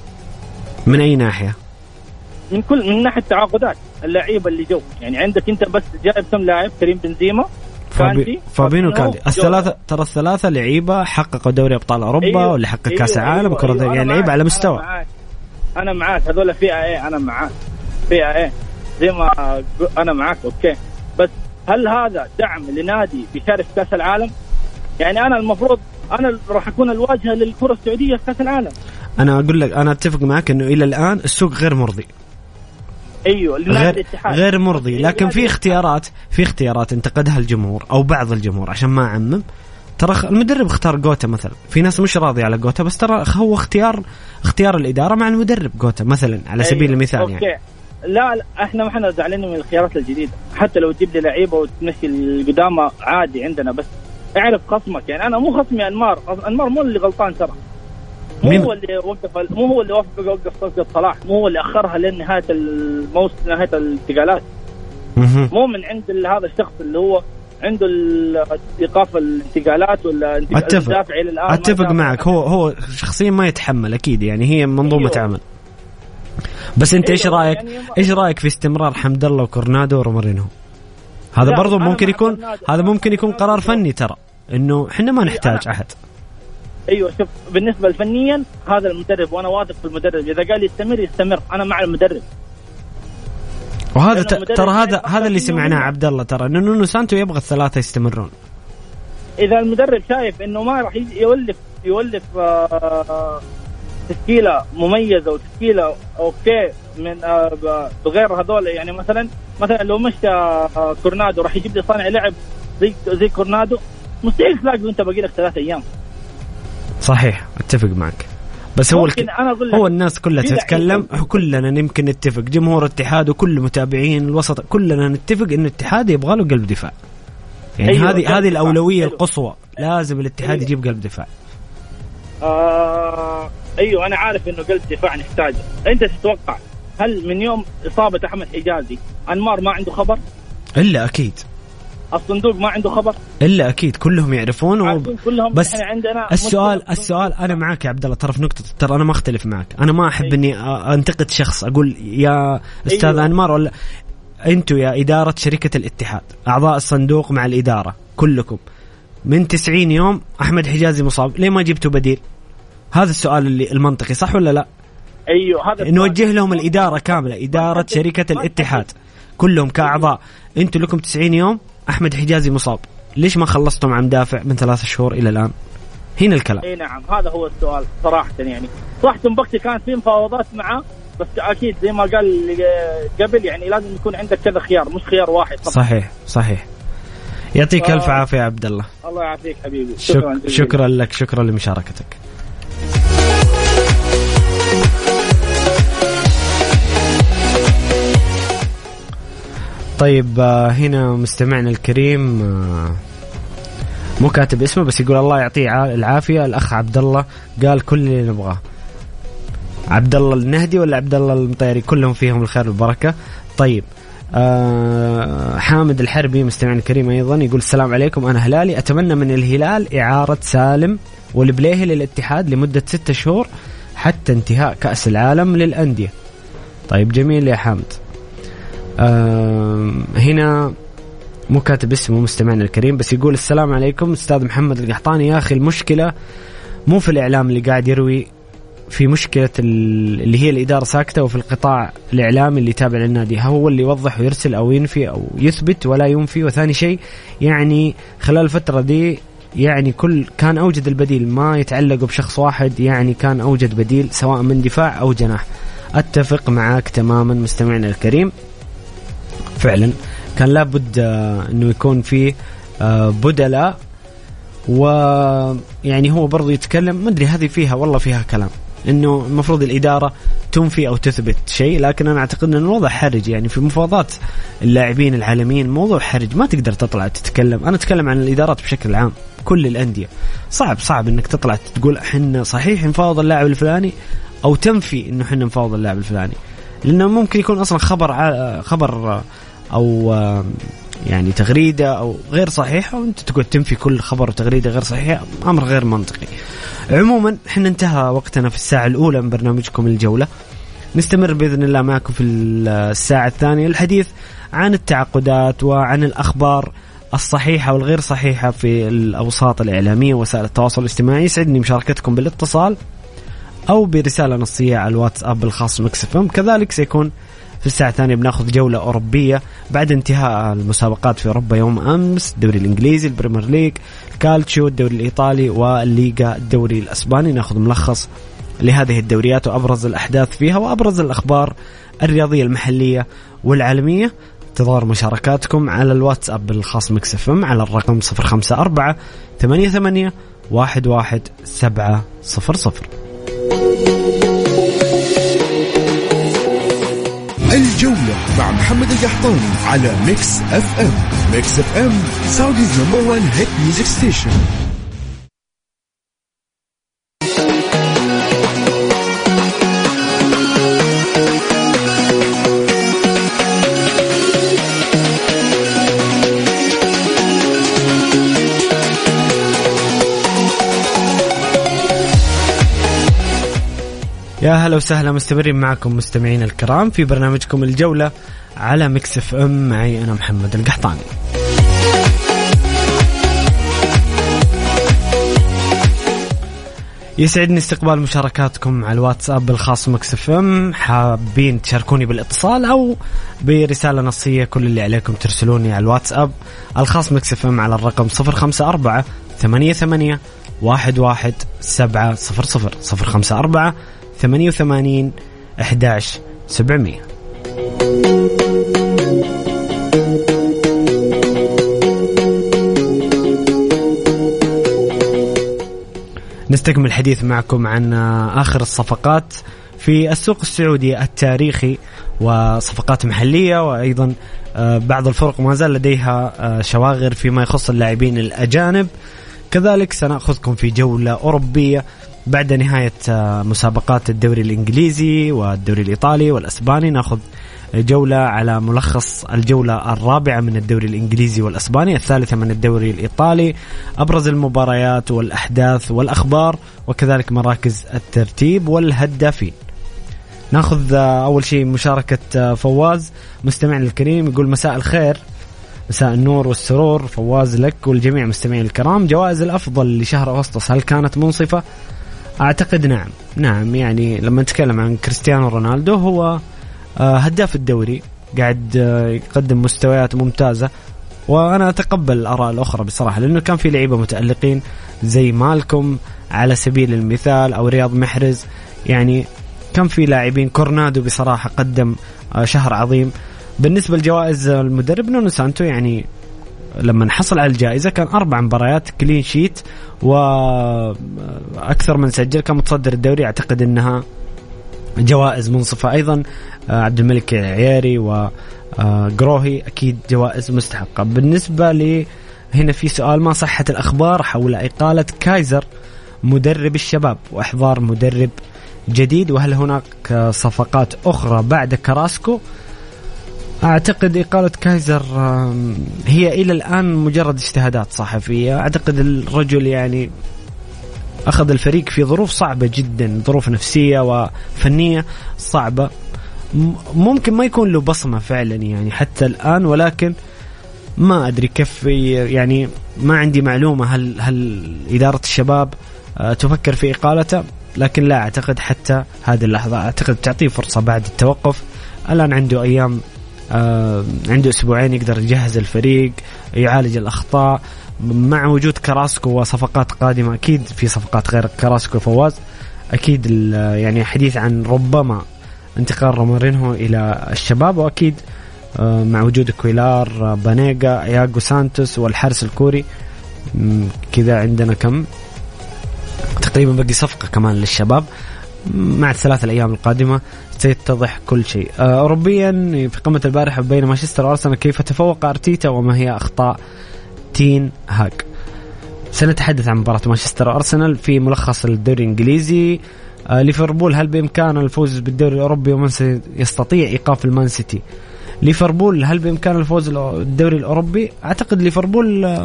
من أي ناحية؟ من كل من ناحية تعاقدات اللعيبة اللي جو. يعني عندك أنت بس جايب كم لاعب؟ كريم بنزيما، فابي فابينو كاندي، الثلاثة ترى الثلاثة لعيبة حققوا دوري أبطال أوروبا أيوه واللي حقق أيوه كأس العالم كرة أيوه يعني لعيبة على مستوى. أنا معاك, أنا معاك. هذول فئة إيه، أنا معاك فئة إيه زي ما أنا معاك أوكي. بس هل هذا دعم لنادي بيشارك في كأس العالم؟ يعني أنا المفروض أنا راح أكون الواجهة للكرة السعودية في كأس العالم. أنا أقول لك أنا أتفق معك إنه إلى الآن السوق غير مرضي. ايوه غير, غير مرضي، لكن في اختيارات في اختيارات انتقدها الجمهور او بعض الجمهور عشان ما اعمم. ترى المدرب اختار جوتا مثلا، في ناس مش راضي على جوتا، بس ترى هو اختيار اختيار الاداره مع المدرب جوتا مثلا على سبيل أيوة. المثال أوكي. يعني لا, لا احنا ما احنا زعلانين من الخيارات الجديده، حتى لو تجيب لي لعيبه وتمشي القدامى عادي عندنا، بس اعرف خصمك. يعني انا مو خصمي انمار، انمار مو اللي غلطان ترى، مو هو اللي وقف مو هو اللي وقف وقف صفقة صلاح، مو هو اللي أخرها لنهاية الموسم نهاية الانتقالات. مو من عند هذا الشخص اللي هو عنده إيقاف الانتقالات ولا الدافع إلى الآن. أتفق معك، هو هو شخصيا ما يتحمل أكيد، يعني هي منظومة أيوه. عمل. بس أنت إيش أيوه. رأيك يعني إيش رأيك في استمرار حمد الله وكورنادو ورومارينو؟ هذا برضو ممكن يكون هذا ممكن يكون قرار فني، ترى إنه إحنا ما نحتاج أحد. ايوه شوف، بالنسبه لفنيا هذا المدرب وانا واثق في المدرب، اذا قال يستمر يستمر، انا مع المدرب. وهذا ترى هذا هذا اللي سمعناه عبد الله، ترى انه نونو سانتو يبغى الثلاثه يستمرون. اذا المدرب شايف انه ما راح يولف يولف آه تشكيله مميزه وتشكيله اوكي من آه بغير هذول، يعني مثلا مثلا لو مشى آه كورنادو راح يجيب لي صانع لعب زي زي كورنادو، مستحيل تلاقي وانت باقي لك ثلاثة ايام. صحيح اتفق معك، بس هو الك... هو الناس كلها تتكلم، كلنا يمكن نتفق، جمهور الاتحاد وكل متابعين الوسط كلنا نتفق ان الاتحاد يبغى له قلب دفاع. يعني أيوة هذه هذه الاولويه أيوة. القصوى، لازم الاتحاد أيوة. يجيب قلب دفاع. آه ايوه انا عارف انه قلب دفاع نحتاجه. انت تتوقع هل من يوم اصابه احمد حجازي انمار ما عنده خبر؟ الا اكيد. الصندوق ما عنده خبر؟ الا اكيد كلهم يعرفون و... كلهم. بس عندنا السؤال السؤال انا معك يا عبد الله، ترى في نقطه، ترى انا ما اختلف معك، انا ما احب أيوة. اني انتقد شخص اقول يا استاذ أيوة. انمار ولا انتوا يا اداره شركه الاتحاد اعضاء الصندوق مع الاداره كلكم من تسعين يوم احمد حجازي مصاب، ليه ما جبتوا بديل؟ هذا السؤال اللي المنطقي، صح ولا لا؟ ايوه هذا نوجه لهم الاداره كامله، اداره شركه الاتحاد كلهم كاعضاء، انتوا لكم تسعين يوم، احمد حجازي مصاب، ليش ما خلصتوا مع مدافع من ثلاث شهور الى الان؟ هنا الكلام. اي نعم هذا هو السؤال صراحه. يعني صح تنبكتي كانت في مفاوضات معه، بس اكيد زي ما قال قبل يعني لازم يكون عندك كذا خيار مش خيار واحد طبعا. صحيح صحيح. يعطيك الف عافيه عبد الله. الله يعافيك حبيبي. شكرا شك... شكرا لك، شكرا لمشاركتك. طيب هنا مستمعنا الكريم مو كاتب اسمه بس يقول الله يعطيه العافية الأخ عبد الله قال كل اللي نبغاه. عبد الله النهدي ولا عبد الله المطيري؟ كلهم فيهم الخير والبركة. طيب آه حامد الحربي مستمعنا الكريم أيضا يقول السلام عليكم أنا هلالي أتمنى من الهلال إعارة سالم والبليهي للاتحاد لمدة ستة شهور حتى انتهاء كأس العالم للأندية. طيب جميل يا حامد. آه هنا مو كاتب اسمه مستمعنا الكريم بس يقول السلام عليكم أستاذ محمد القحطاني. يا أخي المشكلة مو في الإعلام اللي قاعد يروي، في مشكلة اللي هي الإدارة ساكتة، وفي القطاع الإعلامي اللي تابع للنادي هو اللي يوضح ويرسل أو ينفي أو يثبت ولا ينفي. وثاني شيء يعني خلال الفترة دي يعني كل كان أوجد البديل، ما يتعلقوا بشخص واحد، يعني كان أوجد بديل سواء من دفاع أو جناح. أتفق معك تماما مستمعنا الكريم، فعلا كان لابد أنه يكون فيه بدلاء. ويعني هو برضو يتكلم ما أدري هذه فيها والله فيها كلام إنه المفروض الإدارة تنفي أو تثبت شيء، لكن أنا أعتقد أن الوضع حرج. يعني في مفاوضات اللاعبين العالميين موضوع حرج، ما تقدر تطلع تتكلم. أنا أتكلم عن الإدارات بشكل عام كل الأندية، صعب صعب إنك تطلع تقول حنا صحيح نفاوض اللاعب الفلاني أو تنفي إنه حنا نفاوض اللاعب الفلاني، لأنه ممكن يكون أصلا خبر خبر أو يعني تغريدة أو غير صحيحة وأنت تقول تنفي كل خبر وتغريدة غير صحيحة، أمر غير منطقي. عموما احنا انتهى وقتنا في الساعة الأولى من برنامجكم الجولة. نستمر بإذن الله معكم في الساعة الثانية الحديث عن التعاقدات وعن الأخبار الصحيحة والغير صحيحة في الأوساط الإعلامية ووسائل التواصل الاجتماعي. يسعدني مشاركتكم بالاتصال أو برسالة نصية على الواتساب الخاص ميكس إف إم. كذلك سيكون في الساعة الثانية بناخذ جولة أوروبية بعد انتهاء المسابقات في أوروبا يوم أمس، الدوري الإنجليزي، البريمير ليج، الكالتشيو، الدوري الإيطالي والليغا الدوري الأسباني. ناخذ ملخص لهذه الدوريات وأبرز الأحداث فيها وأبرز الأخبار الرياضية المحلية والعالمية. انتظار مشاركاتكم على الواتساب الخاص ميكس إف إم على الرقم صفر خمسة أربعة ثمانية ثمانية واحد واحد سبعة صفر صفر. الجولة مع محمد القحطاني على ميكس اف ام. ميكس اف ام سعوديز نمبر وان هيت ميوزك ستيشن. يا هلا وسهلا، مستمرين معكم مستمعين الكرام في برنامجكم الجولة على ميكس إف إم. معي أنا محمد القحطاني. يسعدني استقبال مشاركاتكم على الواتساب الخاص ميكس إف إم. حابين تشاركوني بالاتصال أو برسالة نصية، كل اللي عليكم ترسلوني على الواتساب الخاص ميكس إف إم على الرقم صفر خمسة أربعة ثمانية ثمانية واحد واحد سبعة صفر صفر صفر خمسة أربعة ثمانية وثمانين أحد عشر سبعمية. نستكمل الحديث معكم عن آخر الصفقات في السوق السعودي التاريخي وصفقات محلية، وأيضا بعض الفرق ما زال لديها شواغر فيما يخص اللاعبين الأجانب. كذلك سنأخذكم في جولة أوروبية بعد نهاية مسابقات الدوري الإنجليزي والدوري الإيطالي والأسباني. نأخذ جولة على ملخص الجولة الرابعة من الدوري الإنجليزي والأسباني، الثالثة من الدوري الإيطالي، أبرز المباريات والأحداث والأخبار، وكذلك مراكز الترتيب والهدافين. نأخذ أول شيء مشاركة فواز مستمعنا الكريم، يقول مساء الخير، مساء النور والسرور فواز لك والجميع مستمعين الكرام. جوائز الأفضل لشهر أغسطس هل كانت منصفة؟ أعتقد نعم نعم يعني لما نتكلم عن كريستيانو رونالدو هو هداف الدوري، قاعد يقدم مستويات ممتازة، وأنا أتقبل الآراء الأخرى بصراحة، لأنه كان في لعيبة متألقين زي مالكم على سبيل المثال أو رياض محرز، يعني كان في لاعبين. كورنادو بصراحة قدم شهر عظيم. بالنسبة لجوائز المدرب نونو سانتو، يعني لما حصل على الجائزة كان أربع مباريات كلين شيت وأكثر من سجل، كان متصدر الدوري. أعتقد أنها جوائز منصفة. أيضا عبد الملك عياري وقروهي أكيد جوائز مستحقة. بالنسبة هنا في سؤال: ما صحة الأخبار حول إقالة كايزر مدرب الشباب وإحضار مدرب جديد، وهل هناك صفقات أخرى بعد كراسكو؟ أعتقد إقالة كايزر هي إلى الآن مجرد اجتهادات صحفية. أعتقد الرجل يعني أخذ الفريق في ظروف صعبة جدا، ظروف نفسية وفنية صعبة، ممكن ما يكون له بصمة فعلا يعني حتى الآن، ولكن ما أدري كيف يعني، ما عندي معلومة هل هل إدارة الشباب تفكر في إقالته، لكن لا أعتقد حتى هذه اللحظة. أعتقد تعطيه فرصة بعد التوقف. الآن عنده أيام، آه عنده أسبوعين يقدر يجهز الفريق، يعالج الأخطاء مع وجود كراسكو وصفقات قادمة. أكيد في صفقات غير كراسكو فواز، أكيد يعني حديث عن ربما انتقال رومارينهو إلى الشباب، وأكيد آه مع وجود كويلار، بانيغا، ياغو سانتوس والحارس الكوري. كذا عندنا كم تقريبا باقي صفقة كمان للشباب. مع الثلاث الأيام القادمة سيتضح كل شيء. أوروبيا في قمة البارحة بين مانشستر وأرسنال، كيف تفوق أرتيتا وما هي أخطاء تين هاج؟ سنتحدث عن مباراة مانشستر وأرسنال في ملخص الدوري الإنجليزي. ليفربول هل بإمكانه الفوز بالدوري الأوروبي ومن سيستطيع إيقاف المان سيتي؟ ليفربول هل بإمكانه الفوز بالدوري الأوروبي؟ أعتقد ليفربول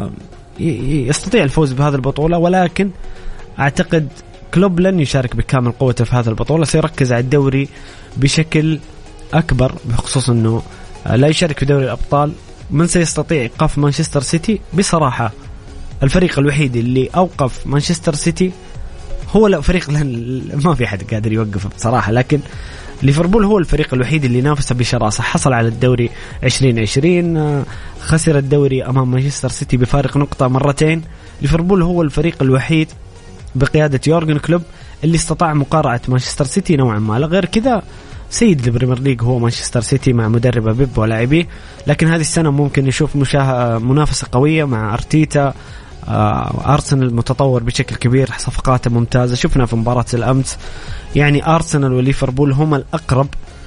يستطيع الفوز بهذه البطولة، ولكن أعتقد كلوب لن يشارك بكامل قوته في هذه البطولة، سيركز على الدوري بشكل أكبر، بخصوص أنه لا يشارك في دوري الأبطال. من سيستطيع إيقاف مانشستر سيتي؟ بصراحة الفريق الوحيد اللي أوقف مانشستر سيتي هو لا فريق ما في حد قادر يوقفه بصراحة، لكن ليفربول هو الفريق الوحيد اللي نافس بشراسة، حصل على الدوري عشرين عشرين، خسر الدوري أمام مانشستر سيتي بفارق نقطة مرتين. ليفربول هو الفريق الوحيد بقيادة يورغن كلوب اللي استطاع مقارعة مانشستر سيتي نوعا ما. غير كذا سيد البريمير ليج هو مانشستر سيتي مع مدرب بيب ولاعبيه، لكن هذه السنة ممكن نشوف مشاه... منافسة قوية مع أرتيتا. أرسنال متطور بشكل كبير، صفقاته ممتازة، شفنا في مباراة الأمس يعني أرسنال وليفربول هما الأقرب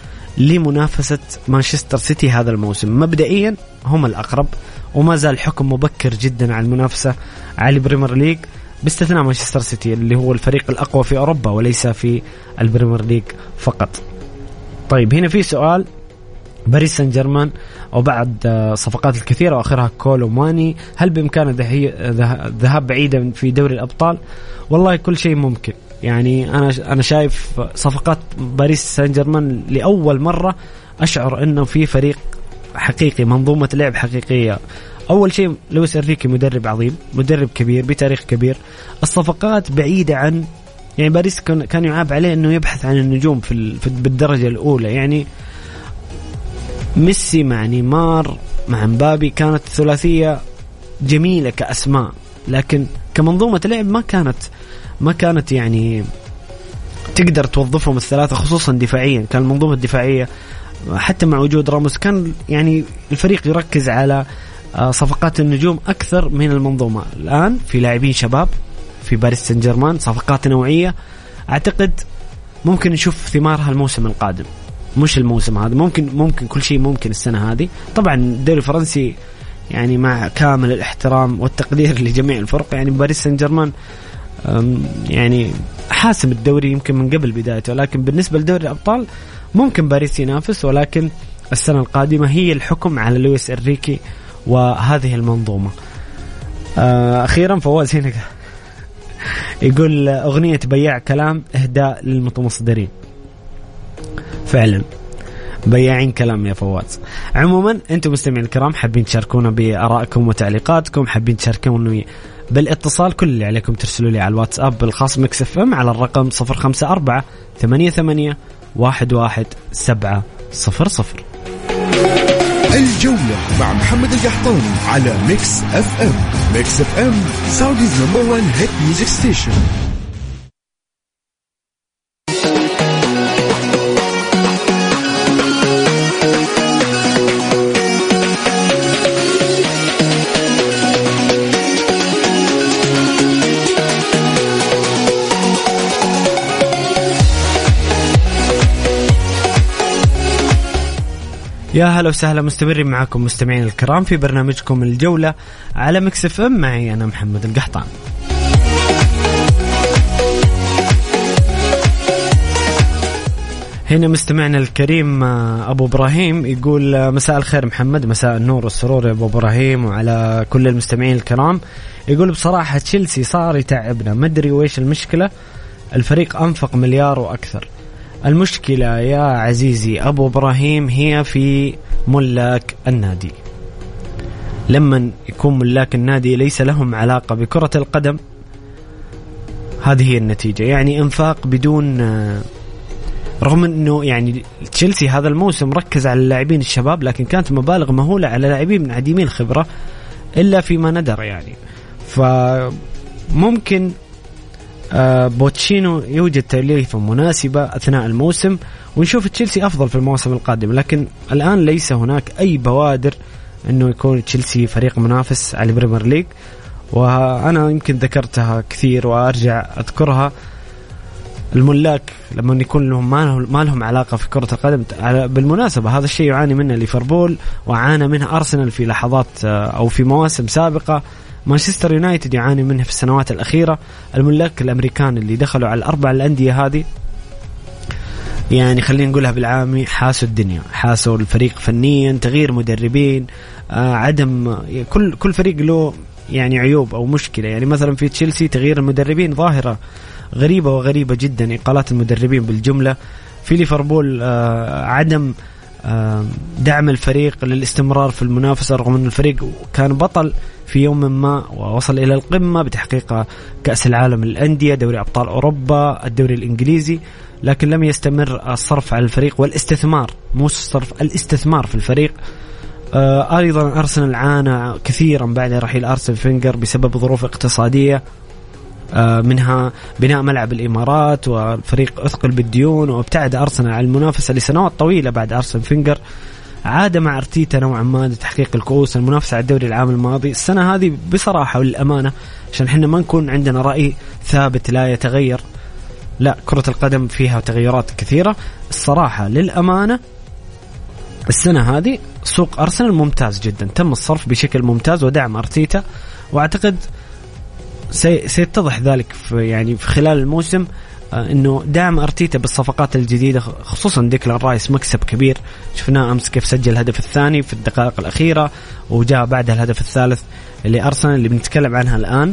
لمنافسة مانشستر سيتي هذا الموسم. مبدئيا هما الأقرب، وما زال حكم مبكر جدا على المنافسة على البريمير ليج، باستثناء مانشستر سيتي اللي هو الفريق الأقوى في أوروبا وليس في البريمير ليج فقط. طيب هنا في سؤال: باريس سان جيرمان وبعد صفقات الكثيرة وآخرها كولو ماني، هل بإمكانه الذهاب بعيدا في دوري الأبطال؟ والله كل شيء ممكن. يعني أنا أنا شايف صفقات باريس سان جيرمان لأول مرة أشعر أنه في فريق حقيقي، منظومة لعب حقيقية. أول شيء لويس إنريكي مدرب عظيم، مدرب كبير بتاريخ كبير. الصفقات بعيدة عن يعني باريس كان يعاب عليه أنه يبحث عن النجوم في بالدرجة الأولى، يعني ميسي مع نيمار مع مبابي كانت ثلاثية جميلة كأسماء، لكن كمنظومة لعب ما كانت ما كانت يعني تقدر توظفهم الثلاثة، خصوصا دفاعيا. كان المنظومة الدفاعية حتى مع وجود راموس كان يعني الفريق يركز على صفقات النجوم أكثر من المنظومة. الآن في لاعبين شباب في باريس سان جيرمان، صفقات نوعية، أعتقد ممكن نشوف ثمارها الموسم القادم، مش الموسم هذا. ممكن ممكن كل شيء ممكن السنة هذه. طبعا الدوري الفرنسي يعني مع كامل الاحترام والتقدير لجميع الفرق، يعني باريس سان جيرمان يعني حاسم الدوري يمكن من قبل بدايته، لكن بالنسبة لدوري الأبطال ممكن باريس ينافس، ولكن السنة القادمة هي الحكم على لويس إنريكي وهذه المنظومة. أخيرا فواز هنا يقول أغنية بياع كلام إهداء للمتمصدرين. فعلا بياعين كلام يا فواز. عموما أنتم مستمعين الكرام حابين تشاركونا بآرائكم وتعليقاتكم، حابين تشاركوني بالاتصال، كل اللي عليكم ترسلوا لي على الواتساب بالخاص ميكس اف ام على الرقم صفر خمسة أربعة ثمانية ثمانية واحد واحد سبعة صفر صفر. الجولة مع محمد القحطاني على ميكس اف ام. ميكس اف ام سعوديز نمبر وان هيت ميوزك ستيشن. يا هلا وسهلا، مستمرين معكم مستمعين الكرام في برنامجكم الجولة على ميكس اف ام، معي أنا محمد القحطان. هنا مستمعنا الكريم أبو إبراهيم يقول مساء الخير محمد، مساء النور والسرور يا أبو إبراهيم وعلى كل المستمعين الكرام. يقول بصراحة تشيلسي صار يتعبنا، ما أدري وإيش المشكلة، الفريق أنفق مليار وأكثر. المشكلة يا عزيزي أبو إبراهيم هي في ملاك النادي. لما يكون ملاك النادي ليس لهم علاقة بكرة القدم، هذه هي النتيجة. يعني انفاق بدون، رغم أنه يعني تشيلسي هذا الموسم ركز على اللاعبين الشباب، لكن كانت مبالغ مهولة على لاعبين من عديمي الخبرة إلا فيما ندر. يعني فممكن آه بوتشينو يوجد توليفة مناسبة أثناء الموسم ونشوف تشيلسي أفضل في الموسم القادم، لكن الآن ليس هناك أي بوادر أنه يكون تشيلسي فريق منافس على البريمير ليج، وأنا يمكن ذكرتها كثير وأرجع أذكرها. الملاك لما يكون لهم ما لهم علاقة في كرة القدم، بالمناسبة هذا الشيء يعاني منه ليفربول وعانى منه أرسنال في لحظات أو في مواسم سابقة، مانشستر يونايتد يعاني منه في السنوات الأخيرة. الملاك الأمريكان اللي دخلوا على الأربع الأندية هذه، يعني خلينا نقولها بالعامي، حاسوا الدنيا، حاسوا الفريق فنيا، تغيير مدربين، آه عدم كل كل فريق له يعني عيوب أو مشكلة. يعني مثلا في تشيلسي تغيير المدربين ظاهرة غريبة وغريبة جدا، إقالات المدربين بالجملة. في ليفربول آه عدم آه دعم الفريق للاستمرار في المنافسة، رغم أن الفريق كان بطل في يوم ما ووصل إلى القمة بتحقيق كأس العالم للأندية، دوري أبطال أوروبا، الدوري الإنجليزي، لكن لم يستمر الصرف على الفريق والاستثمار، مو الصرف، الاستثمار في الفريق. آه أيضا أرسنال عانى كثيرا بعد رحيل أرسن فينجر بسبب ظروف اقتصادية، آه منها بناء ملعب الإمارات، والفريق أثقل بالديون، وابتعد أرسنال عن المنافسة لسنوات طويلة بعد أرسن فينجر. عاد مع أرتيتا نوعا ما لتحقيق الكؤوس، المنافسة على الدوري العام الماضي. السنة هذه بصراحة والأمانة عشان احنا ما نكون عندنا رأي ثابت لا يتغير، لا، كرة القدم فيها تغيرات كثيرة. الصراحة للأمانة السنة هذه سوق أرسنال ممتاز جدا، تم الصرف بشكل ممتاز ودعم أرتيتا، وأعتقد سيتضح ذلك في يعني في خلال الموسم، انه دعم ارتيتا بالصفقات الجديده، خصوصا ديكلان رايس مكسب كبير. شفناه امس كيف سجل الهدف الثاني في الدقائق الاخيره، وجاء بعدها الهدف الثالث اللي ارسنال اللي بنتكلم عنها الان.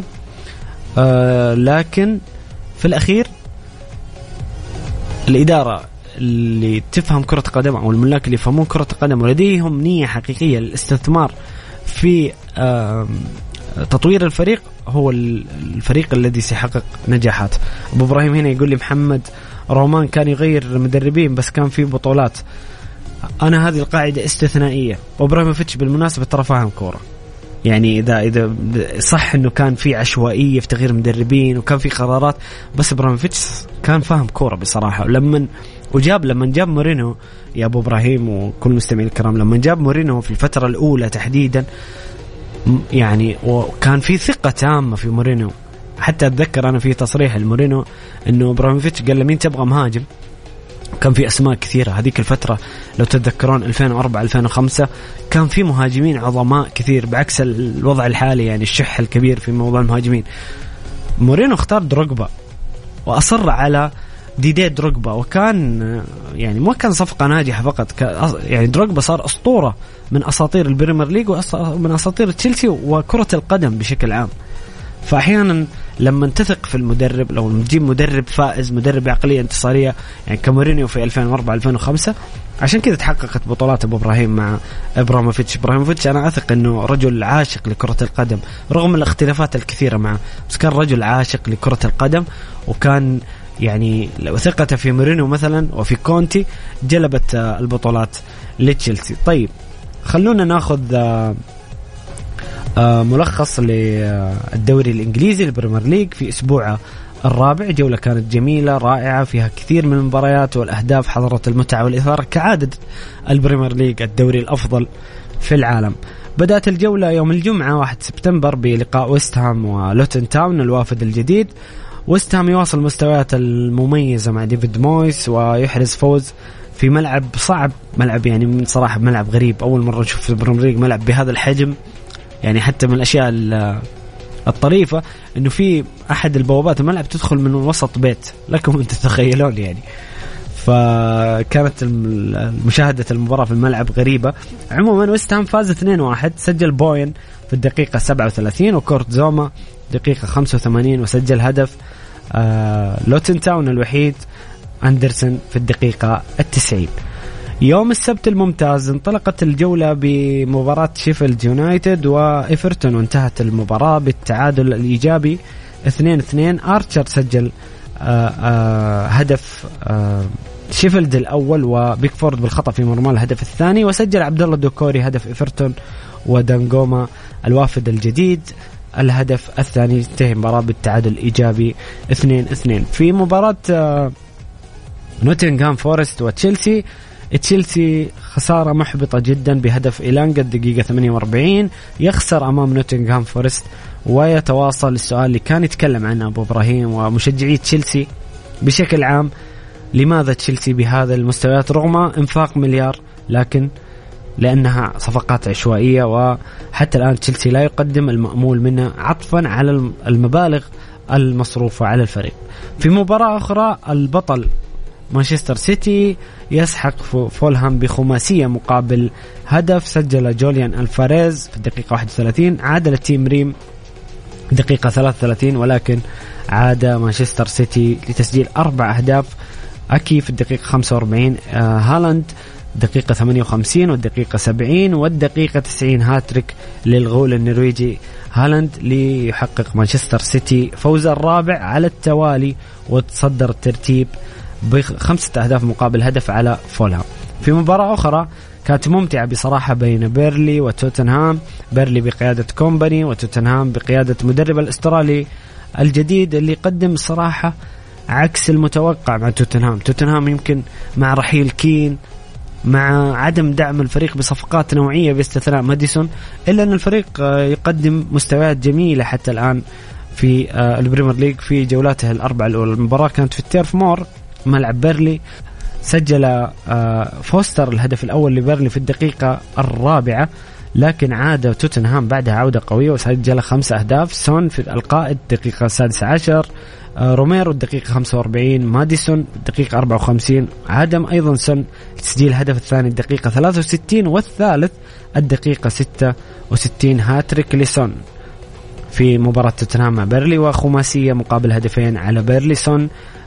آه لكن في الاخير الاداره اللي تفهم كره قدم او الملاك اللي يفهمون كره قدم ولديهم نيه حقيقيه للاستثمار في آه تطوير الفريق، هو الفريق الذي سيحقق نجاحات. أبو إبراهيم هنا يقول لي محمد رومان كان يغير المدربين بس كان في بطولات. أنا هذه القاعدة استثنائية، وإبراهيموفيتش بالمناسبة ترى فاهم كورة، يعني إذا إذا صح إنه كان في عشوائية في تغيير مدربين وكان في قرارات، بس إبراهيموفيتش كان فاهم كورة بصراحة. ولما وجاب لما جاب مورينو يا أبو إبراهيم وكل مستمعين الكرام، لما جاب مورينو في الفترة الأولى تحديدا، يعني وكان في ثقة تامة في مورينو. حتى أتذكر أنا في تصريح المورينو إنه إبراهيموفيتش قال له مين تبغى مهاجم، كان في أسماء كثيرة هذيك الفترة لو تتذكرون ألفين وأربعة ألفين وخمسة كان في مهاجمين عظماء كثير، بعكس الوضع الحالي يعني الشح الكبير في موضوع المهاجمين. مورينو اختار دروجبا وأصر على ديدي دروجبا، وكان يعني ما كان صفقة ناجحة فقط، يعني دروجبا صار أسطورة من أساطير البريمير ليج ومن أساطير تشيلسي وكرة القدم بشكل عام. فأحيانا لما تثق في المدرب، لو نجيب مدرب فائز، مدرب عقلية انتصارية يعني كمورينيو في ألفين وأربعة ألفين وخمسة، عشان كذا تحققت بطولات أبو إبراهيم مع إبراهيموفيتش. إبراهيموفيتش أنا أثق أنه رجل عاشق لكرة القدم رغم الاختلافات الكثيرة معه، بس كان رجل عاشق لكرة القدم، وكان يعني لو ثقته في مورينيو مثلا وفي كونتي جلبت البطولات لتشيلسي. طيب خلونا ناخذ ملخص للدوري الإنجليزي البريمير ليج في أسبوع الرابع. جولة كانت جميلة رائعة فيها كثير من المباريات والأهداف، حضرت المتعة والإثارة كعادة البريمير ليج الدوري الأفضل في العالم. بدأت الجولة يوم الجمعة واحد سبتمبر بلقاء ويست هام ولوتن تاون الوافد الجديد. ويست هام يواصل مستويات المميزة مع ديفيد مويس ويحرز فوز في ملعب صعب، ملعب يعني من صراحة ملعب غريب، أول مرة نشوف في البريمير ليج ملعب بهذا الحجم. يعني حتى من الأشياء الطريفة إنه في أحد البوابات الملعب تدخل من وسط بيت، لكم أن تتخيلون يعني. فكانت مشاهدة المباراة في الملعب غريبة. عموما ويست هام فاز اثنين واحد، سجل بوين في الدقيقة سبعة وثلاثين وكورت زوما دقيقة خمسة وثمانين، وسجل هدف آه لوتن تاون الوحيد أندرسون في الدقيقة التسعين. يوم السبت الممتاز انطلقت الجولة بمباراة شيفيلد يونايتد وإيفرتون، وانتهت المباراة بالتعادل الإيجابي اثنين اثنين. آرشر سجل آآ آآ هدف شيفيلد الأول، وبيكفورد بالخطأ في مرمى الهدف الثاني، وسجل عبد الله دوكوري هدف إيفرتون، ودانغوما الوافد الجديد الهدف الثاني. انتهى المباراة بالتعادل الإيجابي اثنين اثنين. في مباراة نوتنغهام فورست وتشيلسي، تشيلسي خسارة محبطة جدا بهدف إيلانجا الدقيقة ثمانية وأربعين، يخسر أمام نوتنغهام فورست. ويتواصل السؤال اللي كان يتكلم عنه أبو إبراهيم ومشجعي تشيلسي بشكل عام، لماذا تشيلسي بهذا المستويات رغم انفاق مليار؟ لكن لأنها صفقات عشوائية، وحتى الآن تشيلسي لا يقدم المأمول منه عطفا على المبالغ المصروفة على الفريق. في مباراة أخرى البطل مانشستر سيتي يسحق فولهام بخماسية مقابل هدف، سجل جوليان الفاريز في الدقيقة واحد وثلاثين، عادل التيم ريم دقيقة ثلاثة وثلاثين، ولكن عاد مانشستر سيتي لتسجيل أربع أهداف. أكي في الدقيقة خمسة وأربعين، آه هالاند دقيقة ثمانية وخمسين والدقيقة سبعين والدقيقة تسعين هاتريك للغول النرويجي هالاند ليحقق مانشستر سيتي فوز الرابع على التوالي، وتصدر الترتيب بخمسة أهداف مقابل هدف على فولهام. في مباراة أخرى كانت ممتعة بصراحة بين بيرلي وتوتنهام، بيرلي بقيادة كومباني وتوتنهام بقيادة مدرب الأسترالي الجديد اللي قدم صراحة عكس المتوقع مع توتنهام. توتنهام يمكن مع رحيل كين، مع عدم دعم الفريق بصفقات نوعية باستثناء ماديسون، إلا أن الفريق يقدم مستويات جميلة حتى الآن في البريمير ليج في جولاته الأربعة الأولى. المباراة كانت في التيرف مور ملعب بيرلي، سجل فوستر الهدف الأول لبيرلي في الدقيقة الرابعة، لكن عاد توتنهام بعدها عودة قوية وسجل خمسة أهداف. سون في القائد الدقيقة السادسة عشر، روميرو الدقيقة خمسة وأربعين، ماديسون الدقيقة أربعة وخمسين، عادم أيضا سون تسجيل الهدف الثاني الدقيقة ثلاثة وستين والثالث الدقيقة ستة وستين، هاتريك لسون في مباراة توتنهام مع بيرلي، وخماسية مقابل هدفين على بيرلي. سون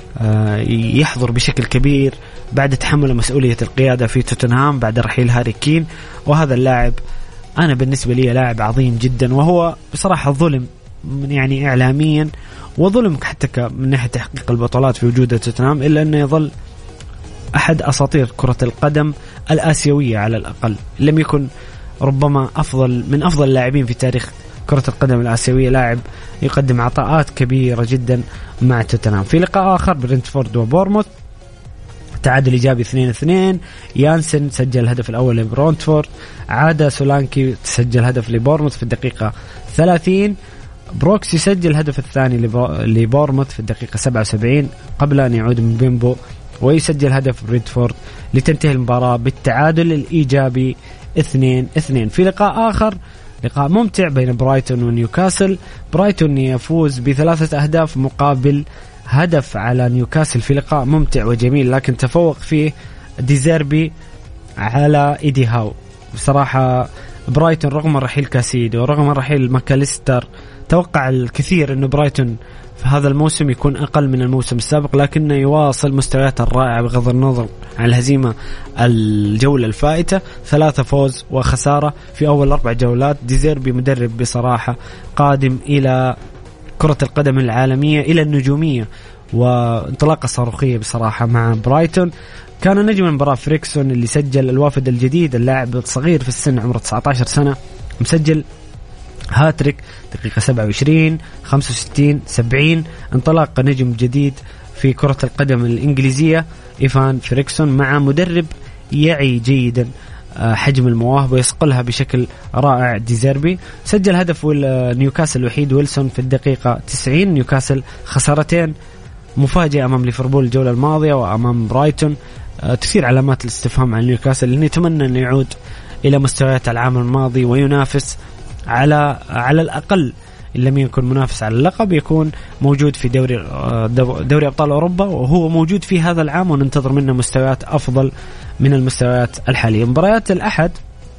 يحضر بشكل كبير بعد تحمل مسؤولية القيادة في توتنهام بعد رحيل هاري كين، وهذا اللاعب أنا بالنسبة لي لاعب عظيم جدا، وهو بصراحة ظلم يعني إعلاميا وظلم حتى من ناحية تحقيق البطولات في وجود توتنهام، إلا أنه يظل أحد أساطير كرة القدم الآسيوية على الأقل، لم يكن ربما أفضل من أفضل اللاعبين في تاريخ كرة القدم الآسيوية، لاعب يقدم عطاءات كبيرة جدا مع توتنهام. في لقاء آخر برنتفورد وبورموث تعادل إيجابي اثنين اثنين، يانسن سجل الهدف الأول لبرونتفورد، عاد سولانكي تسجل هدف لبورموث في الدقيقة ثلاثين، بروكس يسجل الهدف الثاني لبورموث في الدقيقة سبعة وسبعين قبل أن يعود من بيمبو ويسجل هدف برينتفورد لتنتهي المباراة بالتعادل الإيجابي اثنين اثنين. في لقاء آخر لقاء ممتع بين برايتون ونيوكاسل، برايتون يفوز بثلاثة أهداف مقابل هدف على نيوكاسل في لقاء ممتع وجميل، لكن تفوق فيه ديزيربي على إيدي هاو. بصراحة برايتون رغم رحيل كاسيدو ورغم رحيل ماكاليستر توقع الكثير أنه برايتون في هذا الموسم يكون أقل من الموسم السابق، لكنه يواصل مستويات الرائعة بغض النظر عن الهزيمة الجولة الفائتة، ثلاثة فوز وخسارة في أول أربع جولات. ديزيربي مدرب بصراحة قادم إلى كرة القدم العالمية إلى النجومية وانطلاقة صاروخية بصراحة مع برايتون. كان نجم المباراة فريكسون اللي سجل الوافد الجديد، اللاعب الصغير في السن عمره تسعة عشر سنة، مسجل هاتريك دقيقة سبعة وعشرين خمسة وستين سبعين. انطلاق نجم جديد في كرة القدم الإنجليزية إيفان فريكسون مع مدرب يعي جيدا حجم المواهب ويصقلها بشكل رائع. ديزيربي سجل هدف نيوكاسل الوحيد ويلسون في الدقيقة تسعين، نيوكاسل خسارتين مفاجئة أمام ليفربول الجولة الماضية وأمام برايتون. تثير علامات الاستفهام عن نيوكاسل اللي نتمنى أن يعود إلى مستويات العام الماضي وينافس على على الأقل إن لم يكن منافس على اللقب يكون موجود في دوري دوري أبطال أوروبا، وهو موجود في هذا العام وننتظر منه مستويات أفضل من المستويات الحالية. مباريات الأحد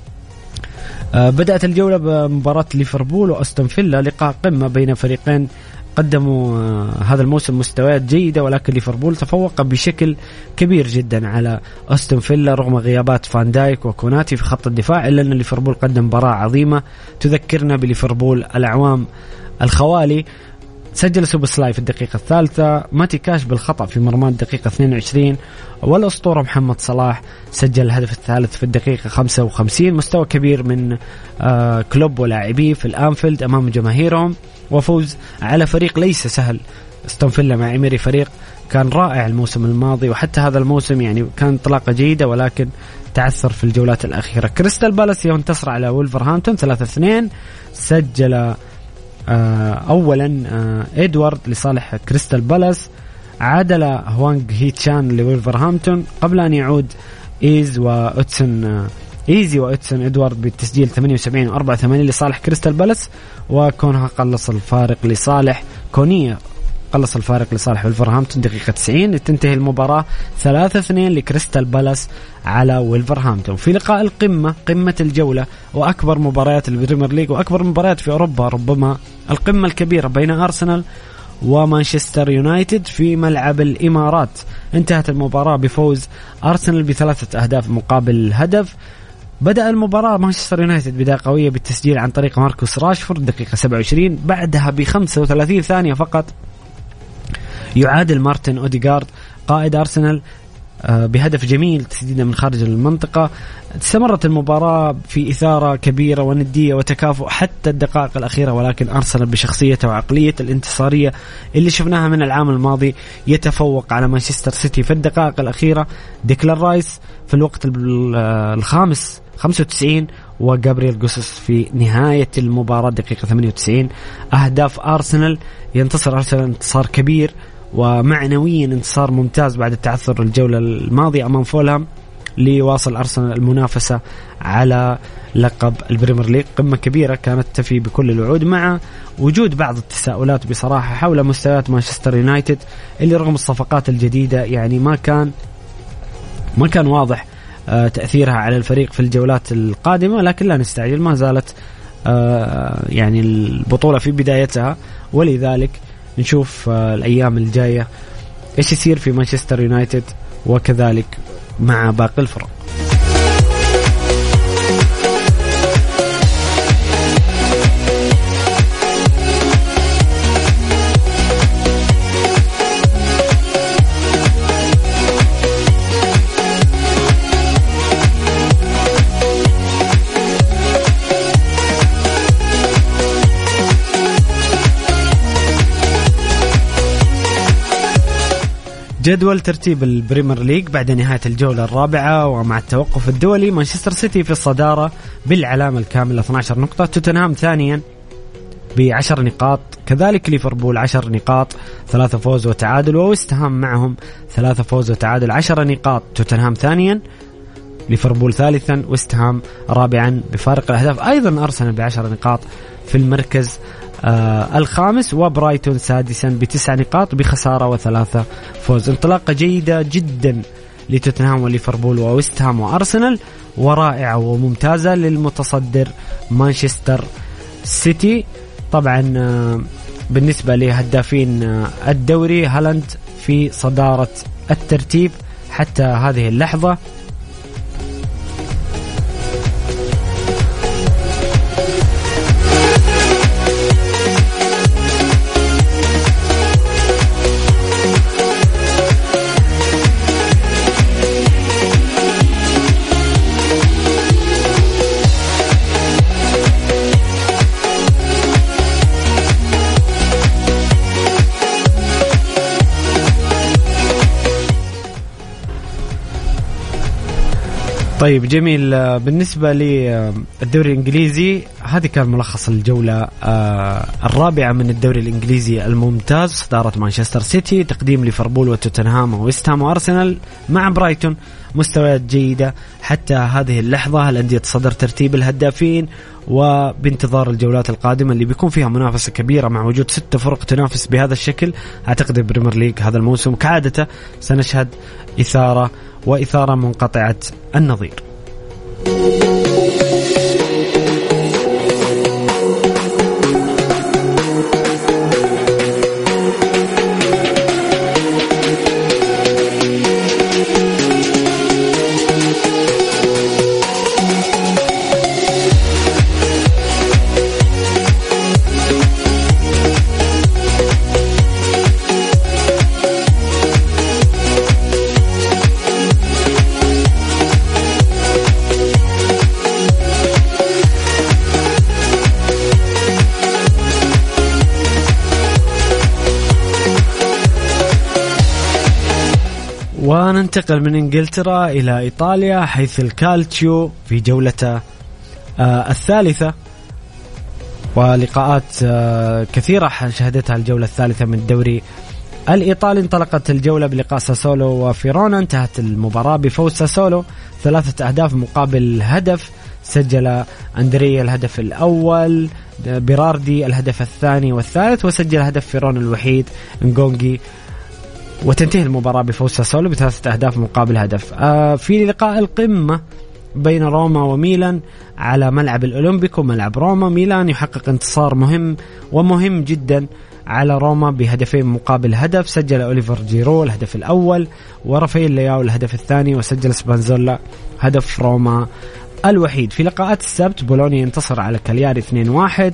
بدأت الجولة بمباراة ليفربول وأستون فيلا، لقاء قمة بين فريقين قدموا هذا الموسم مستويات جيدة، ولكن ليفربول تفوق بشكل كبير جدا على أستون فيلا رغم غيابات فان دايك وكوناتي في خط الدفاع، إلا أن ليفربول قدم مباراة عظيمة تذكرنا بليفربول الأعوام الخوالي. سجل سوبوسلاي في الدقيقة الثالثة، ماتي كاش بالخطأ في مرمى الدقيقة اثنين وعشرين، والأسطورة محمد صلاح سجل الهدف الثالث في الدقيقة خمسة وخمسين. مستوى كبير من آه كلوب ولاعبيه في الأنفيلد أمام جماهيرهم، وفوز على فريق ليس سهل. أستون فيلا مع إيميري فريق كان رائع الموسم الماضي، وحتى هذا الموسم يعني كان انطلاقة جيدة ولكن تعثر في الجولات الأخيرة. كريستال بالاس ينتصر على وولفرهامبتون ثلاثة اثنين، سجل أولا إدوارد لصالح كريستال بالاس، عادل هوانغ هيتشان لولفرهامبتون قبل أن يعود إيز وأوتسون إيزي وأوتسون إدوارد بالتسجيل ثمانية وسبعين وأربعة وثمانين لصالح كريستال بالاس، وكونها قلص الفارق لصالح كونية قلص الفارق لصالح ولفرهامبتون دقيقة تسعين. تنتهي المباراة ثلاثة اثنين لكريستال بالاس على ولفرهامبتون. في لقاء القمة قمة الجولة وأكبر مباريات البريمير ليج وأكبر مباريات في أوروبا، ربما القمة الكبيرة بين أرسنال ومانشستر يونايتد في ملعب الإمارات. انتهت المباراة بفوز أرسنال بثلاثة أهداف مقابل هدف. بدأ المباراة مانشستر يونايتد بداية قوية بالتسجيل عن طريق ماركوس راشفورد دقيقة سبعة وعشرين، بعدها بخمسة وثلاثين ثانية فقط يعادل مارتن أوديغارد قائد أرسنال بهدف جميل تسديده من خارج المنطقة. استمرت المباراة في إثارة كبيرة وندية وتكافؤ حتى الدقائق الأخيرة، ولكن أرسنال بشخصيته وعقلية الانتصارية اللي شفناها من العام الماضي يتفوق على مانشستر سيتي في الدقائق الأخيرة. ديكلان رايس في الوقت الخامس خمسة وتسعين وجابرييل جوسوس في نهاية المباراة دقيقة ثمانية وتسعين. أهداف أرسنال، ينتصر أرسنال انتصار كبير ومعنويا انتصار ممتاز بعد التعثر الجولة الماضية أمام فولهام، ليواصل أرسنال المنافسة على لقب البريمير ليج. قمة كبيرة كانت تفي بكل الوعود، مع وجود بعض التساؤلات بصراحة حول مستويات مانشستر يونايتد اللي رغم الصفقات الجديدة يعني ما كان ما كان واضح تأثيرها على الفريق في الجولات القادمة، لكن لا نستعجل، ما زالت يعني البطولة في بدايتها، ولذلك نشوف الأيام الجاية إيش يصير في مانشستر يونايتد وكذلك مع باقي الفرق. جدول ترتيب البريمير ليج بعد نهاية الجولة الرابعة ومع التوقف الدولي: مانشستر سيتي في الصدارة بالعلامة الكاملة اثنتي عشرة نقطة، توتنهام ثانيا بعشر نقاط، كذلك ليفربول عشر نقاط، ثلاثة فوز وتعادل، وويست هام معهم ثلاثة فوز وتعادل عشر نقاط. توتنهام ثانيا، ليفربول ثالثا، ويست هام رابعا بفارق الأهداف. أيضا أرسنال بعشر نقاط في المركز آه الخامس، وبرايتون سادسا بتسع نقاط بخسارة وثلاثة فوز. انطلاقة جيدة جدا لتوتنهام وليفربول وويست هام وأرسنال، ورائعة وممتازة للمتصدر مانشستر سيتي. طبعا آه بالنسبة لهدافين آه الدوري، هالاند في صدارة الترتيب حتى هذه اللحظة. طيب جميل. بالنسبة للدوري الإنجليزي، هذه كان ملخص الجولة آه الرابعة من الدوري الإنجليزي الممتاز. صدارة مانشستر سيتي، تقديم ليفربول وتوتنهام وويست هام وأرسنال مع برايتون، مستويات جيدة حتى هذه اللحظة. الأندية تصدر ترتيب الهدافين، وبانتظار الجولات القادمة اللي بيكون فيها منافسة كبيرة مع وجود ست فرق تنافس بهذا الشكل. أعتقد البريمير ليج هذا الموسم كعادته سنشهد إثارة وإثارة منقطعة النظير. وننتقل من إنجلترا إلى إيطاليا، حيث الكالتشيو في جولته آه الثالثة، ولقاءات آه كثيرة شهدتها الجولة الثالثة من الدوري الإيطالي. انطلقت الجولة بلقاء ساسولو وفيرونا، انتهت المباراة بفوز ساسولو ثلاثة أهداف مقابل هدف. سجل أندريا الهدف الأول، بيراردي الهدف الثاني والثالث، وسجل هدف فيرونا الوحيد نغونغي، وتنتهي المباراة بفوز ساسولو بثلاثة أهداف مقابل هدف. آه في لقاء القمة بين روما وميلان على ملعب الأولمبيكو، ملعب روما، ميلان يحقق انتصار مهم ومهم جدا على روما بهدفين مقابل هدف. سجل أوليفر جيرو الهدف الأول، ورافائيل لياو الهدف الثاني، وسجل سبانزولا هدف روما الوحيد. في لقاءات السبت بولونيا ينتصر على كالياري اثنين واحد،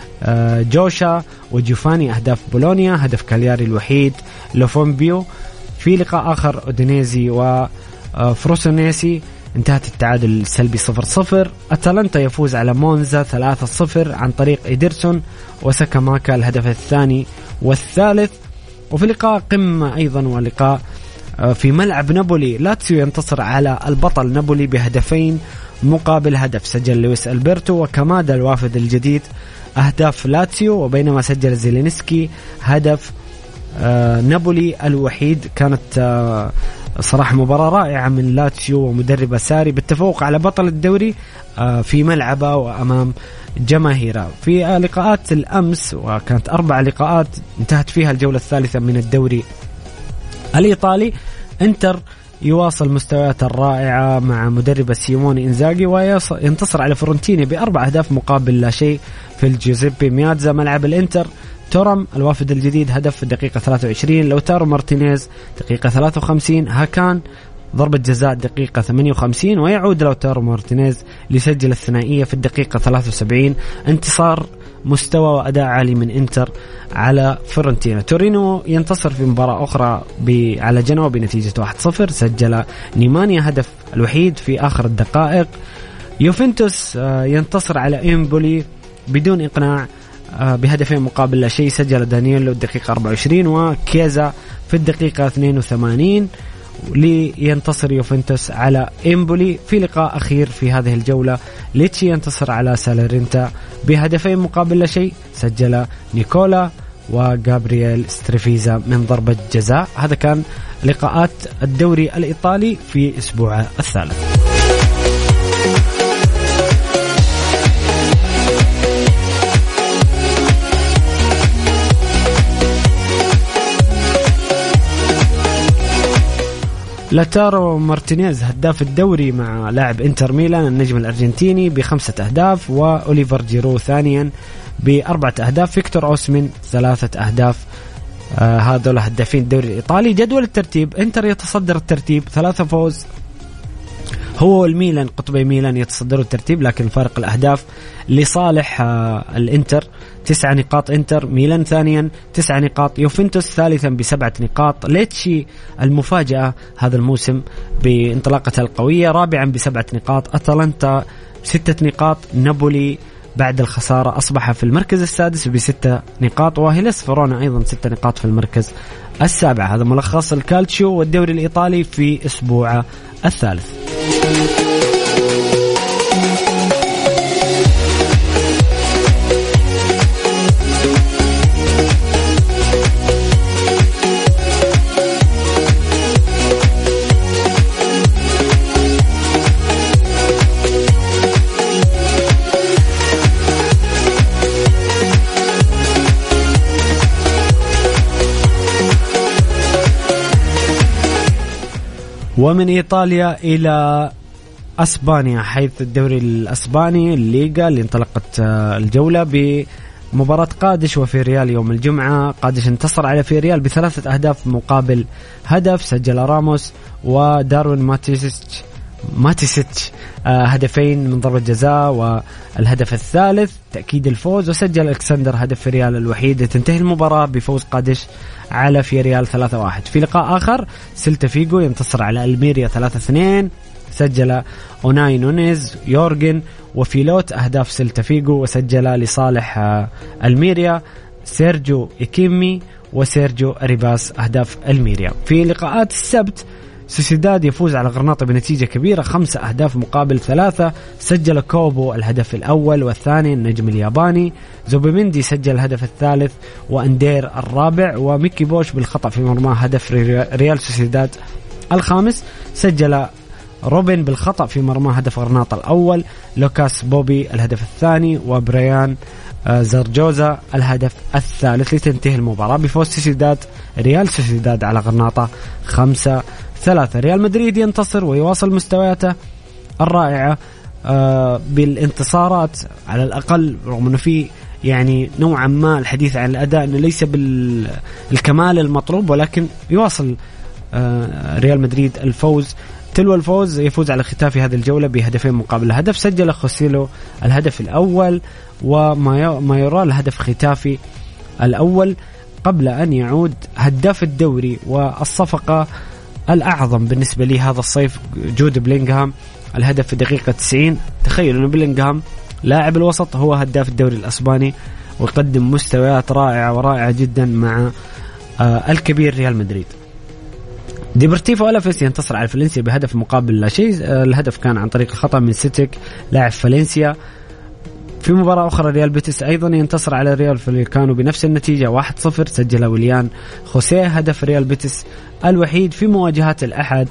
جوشا وجوفاني أهداف بولونيا، هدف كالياري الوحيد لوفومبيو. في لقاء آخر أودينيزي وفروسونيسي انتهت التعادل السلبي صفر صفر. أتلانتا يفوز على مونزا ثلاثة صفر عن طريق إيدرسون وساكاماكا الهدف الثاني والثالث. وفي لقاء قمة أيضا ولقاء في ملعب نابولي، لاتسيو ينتصر على البطل نابولي بهدفين مقابل هدف. سجل لويس ألبرتو وكامادا الوافد الجديد أهداف لاتسيو، وبينما سجل زيلينسكي هدف آه نابولي الوحيد. كانت آه صراحة مباراة رائعة من لاتسيو ومدرب ساري بالتفوق على بطل الدوري آه في ملعبه وأمام جماهيره. في آه لقاءات الأمس، وكانت أربع لقاءات انتهت فيها الجولة الثالثة من الدوري الإيطالي. انتر يواصل مستويات الرائعة مع مدرب سيموني إنزاغي، وينتصر على فرونتيني بأربع أهداف مقابل لا شيء في الجوزيبي مياتزا ملعب الإنتر. تورم الوافد الجديد هدف في الدقيقة ثلاثة وعشرين، لوتارو مارتينيز دقيقة ثلاثة وخمسين، هاكان ضربة جزاء دقيقة ثمانية وخمسين، ويعود لوتارو مارتينيز ليسجل الثنائية في الدقيقة ثلاثة وسبعين. انتصار مستوى وأداء عالي من إنتر على فرونتينا. تورينو ينتصر في مباراة أخرى على جنوة بنتيجة واحد صفر، سجل نيمانيا هدف الوحيد في آخر الدقائق. يوفنتوس ينتصر على إمبولي بدون إقناع بهدفين مقابل لا شيء، سجل دانييلو الدقيقة أربعة وعشرين وكيزا في الدقيقة اثنين وثمانين لينتصر يوفنتوس على إمبولي. في لقاء أخير في هذه الجولة، ليتشي ينتصر على ساليرنتا بهدفين مقابل لا شيء، سجل نيكولا وغابرييل ستريفيزا من ضربة جزاء. هذا كان لقاءات الدوري الإيطالي في أسبوع الثالث. لاتارو مارتينيز هداف الدوري مع لاعب انتر ميلان النجم الأرجنتيني بخمسة أهداف، وأوليفر جيرو ثانيا بأربعة أهداف، فيكتور أوسمين ثلاثة أهداف. آه هذول هدافين الدوري الإيطالي. جدول الترتيب، انتر يتصدر الترتيب ثلاثة فوز، هو والميلان قطبي ميلان يتصدروا الترتيب، لكن فارق الأهداف لصالح آه الإنتر، تسع نقاط إنتر، ميلان ثانيا تسع نقاط، يوفنتوس ثالثا بسبعة نقاط، ليتشي المفاجأة هذا الموسم بانطلاقة القوية رابعا بسبعة نقاط، أتلانتا ستة نقاط، نابولي بعد الخسارة أصبح في المركز السادس بستة نقاط، وهيلس فيرونا أيضا ستة نقاط في المركز السابع. هذا ملخص الكالتشيو والدوري الإيطالي في أسبوع الثالث. ومن إيطاليا إلى أسبانيا، حيث الدوري الأسباني الليغا اللي انطلقت الجولة بمباراة قادش وفيريال يوم الجمعة. قادش انتصر على فيريال بثلاثة أهداف مقابل هدف، سجل راموس وداروين ماتيسيتش ماتيسيتش هدفين من ضربة جزاء، والهدف الثالث تأكيد الفوز، وسجل ألكسندر هدف فيريال الوحيد. تنتهي المباراة بفوز قادش على فيريال ثلاثة واحد. في لقاء آخر سيلتا فيغو ينتصر على الميريا ثلاثة اثنين، سجل أوناي نونيز يورغن وفيلوت أهداف سيلتا فيغو، وسجل لصالح الميريا سيرجيو إيكيمي وسيرجيو أريباس أهداف الميريا. في لقاءات السبت سوسيداد يفوز على غرناطة بنتيجة كبيرة خمسة أهداف مقابل ثلاثة، سجل كوبو الهدف الأول والثاني النجم الياباني، زوبيميندي سجل الهدف الثالث وأندير الرابع، وميكي بوش بالخطأ في مرمى هدف ريال سوسيداد الخامس، سجل روبن بالخطأ في مرمى هدف غرناطة الأول، لوكاس بوبي الهدف الثاني، وبريان زرجوزا الهدف الثالث. لتنتهي المباراة بفوز سوسيداد ريال سوسيداد على غرناطة خمسة ثلاثة. ريال مدريد ينتصر ويواصل مستوياته الرائعة بالانتصارات على الأقل، رغم أنه في يعني نوعا ما الحديث عن الأداء أنه ليس بالكمال المطلوب، ولكن يواصل ريال مدريد الفوز تلو الفوز. يفوز على ختافي هذه الجولة بهدفين مقابل هدف، سجل خوسيلو الهدف الأول وما يرى الهدف ختافي الأول، قبل أن يعود هداف الدوري والصفقة الأعظم بالنسبة لي هذا الصيف جود بلينغهام، الهدف في دقيقة تسعين. تخيل أن بلينغهام لاعب الوسط هو هداف الدوري الأسباني، ويقدم مستويات رائعة ورائعة جدا مع الكبير ريال مدريد. ديبرتيفو ألافيس ينتصر على فالنسيا بهدف مقابل لا شيء، الهدف كان عن طريق الخطأ من سيتيك لاعب فالنسيا. في مباراة أخرى ريال بيتيس أيضا ينتصر على ريال فاليكانو بنفس النتيجة واحد صفر، سجل ويليان خوسيه هدف ريال بيتيس الوحيد. في مواجهات الأحد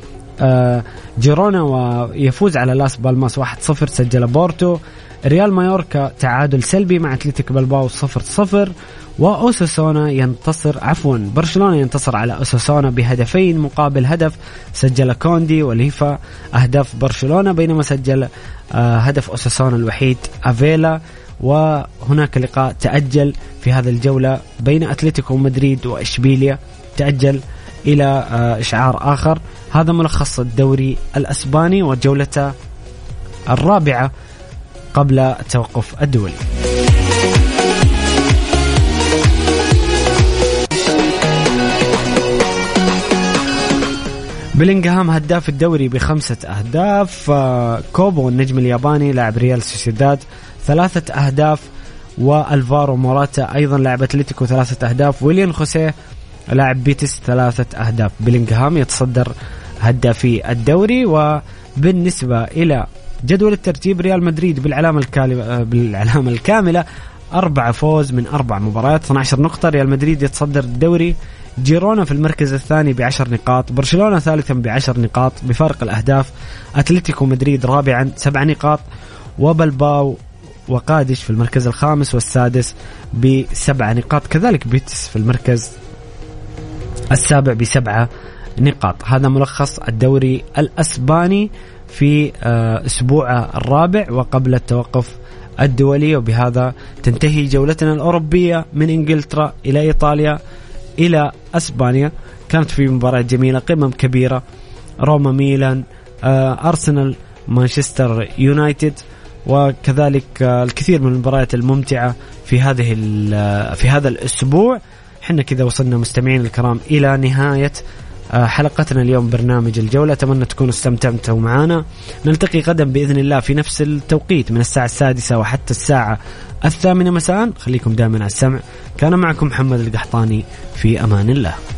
جيرونا ويفوز على لاس بالماس واحد صفر، سجل بورتو. ريال مايوركا تعادل سلبي مع أتلتيك بلباو صفر صفر، وأوساسونا ينتصر عفوا برشلونة ينتصر على أوساسونا بهدفين مقابل هدف، سجل كوندي وليفا أهداف برشلونة، بينما سجل هدف أوساسونا الوحيد أفيلا. وهناك لقاء تأجل في هذا الجولة بين أتلتيكو مدريد وإشبيليا، تأجل إلى إشعار آخر. هذا ملخص الدوري الأسباني والجولة الرابعة قبل التوقف الدولي. بلينغهام هداف الدوري بخمسة أهداف، كوبو النجم الياباني لاعب ريال سوسيداد ثلاثة أهداف، والفارو موراتا أيضا لاعب أتلتيكو ثلاثة أهداف، ويليان خوسيه لاعب بيتس ثلاثة أهداف. بلينغهام يتصدر هدافي الدوري. وبالنسبة إلى جدول الترتيب ريال مدريد بالعلامة الكاملة بالعلامة الكاملة أربعة فوز من أربع مباريات اثنتي عشرة نقطة. ريال مدريد يتصدر الدوري، جيرونا في المركز الثاني بعشر نقاط، برشلونة ثالثا بعشر نقاط بفارق الأهداف، أتلتيكو مدريد رابعا سبع نقاط، وبلباو وقادش في المركز الخامس والسادس بسبع نقاط، كذلك بيتس في المركز السابع بسبعة نقاط. هذا ملخص الدوري الأسباني في أسبوع الرابع وقبل التوقف الدولي. وبهذا تنتهي جولتنا الأوروبية من إنجلترا إلى إيطاليا إلى أسبانيا. كانت في مباراة جميلة، قمم كبيرة، روما ميلان، أرسنال مانشستر يونايتد، وكذلك الكثير من المباريات الممتعة في هذه في هذا الأسبوع. حنا كذا وصلنا مستمعين الكرام إلى نهاية حلقتنا اليوم برنامج الجولة. أتمنى تكونوا استمتعتوا معنا. نلتقي غدا بإذن الله في نفس التوقيت من الساعة السادسة وحتى الساعة الثامنة مساء. خليكم دائما على السمع. كان معكم محمد القحطاني، في أمان الله.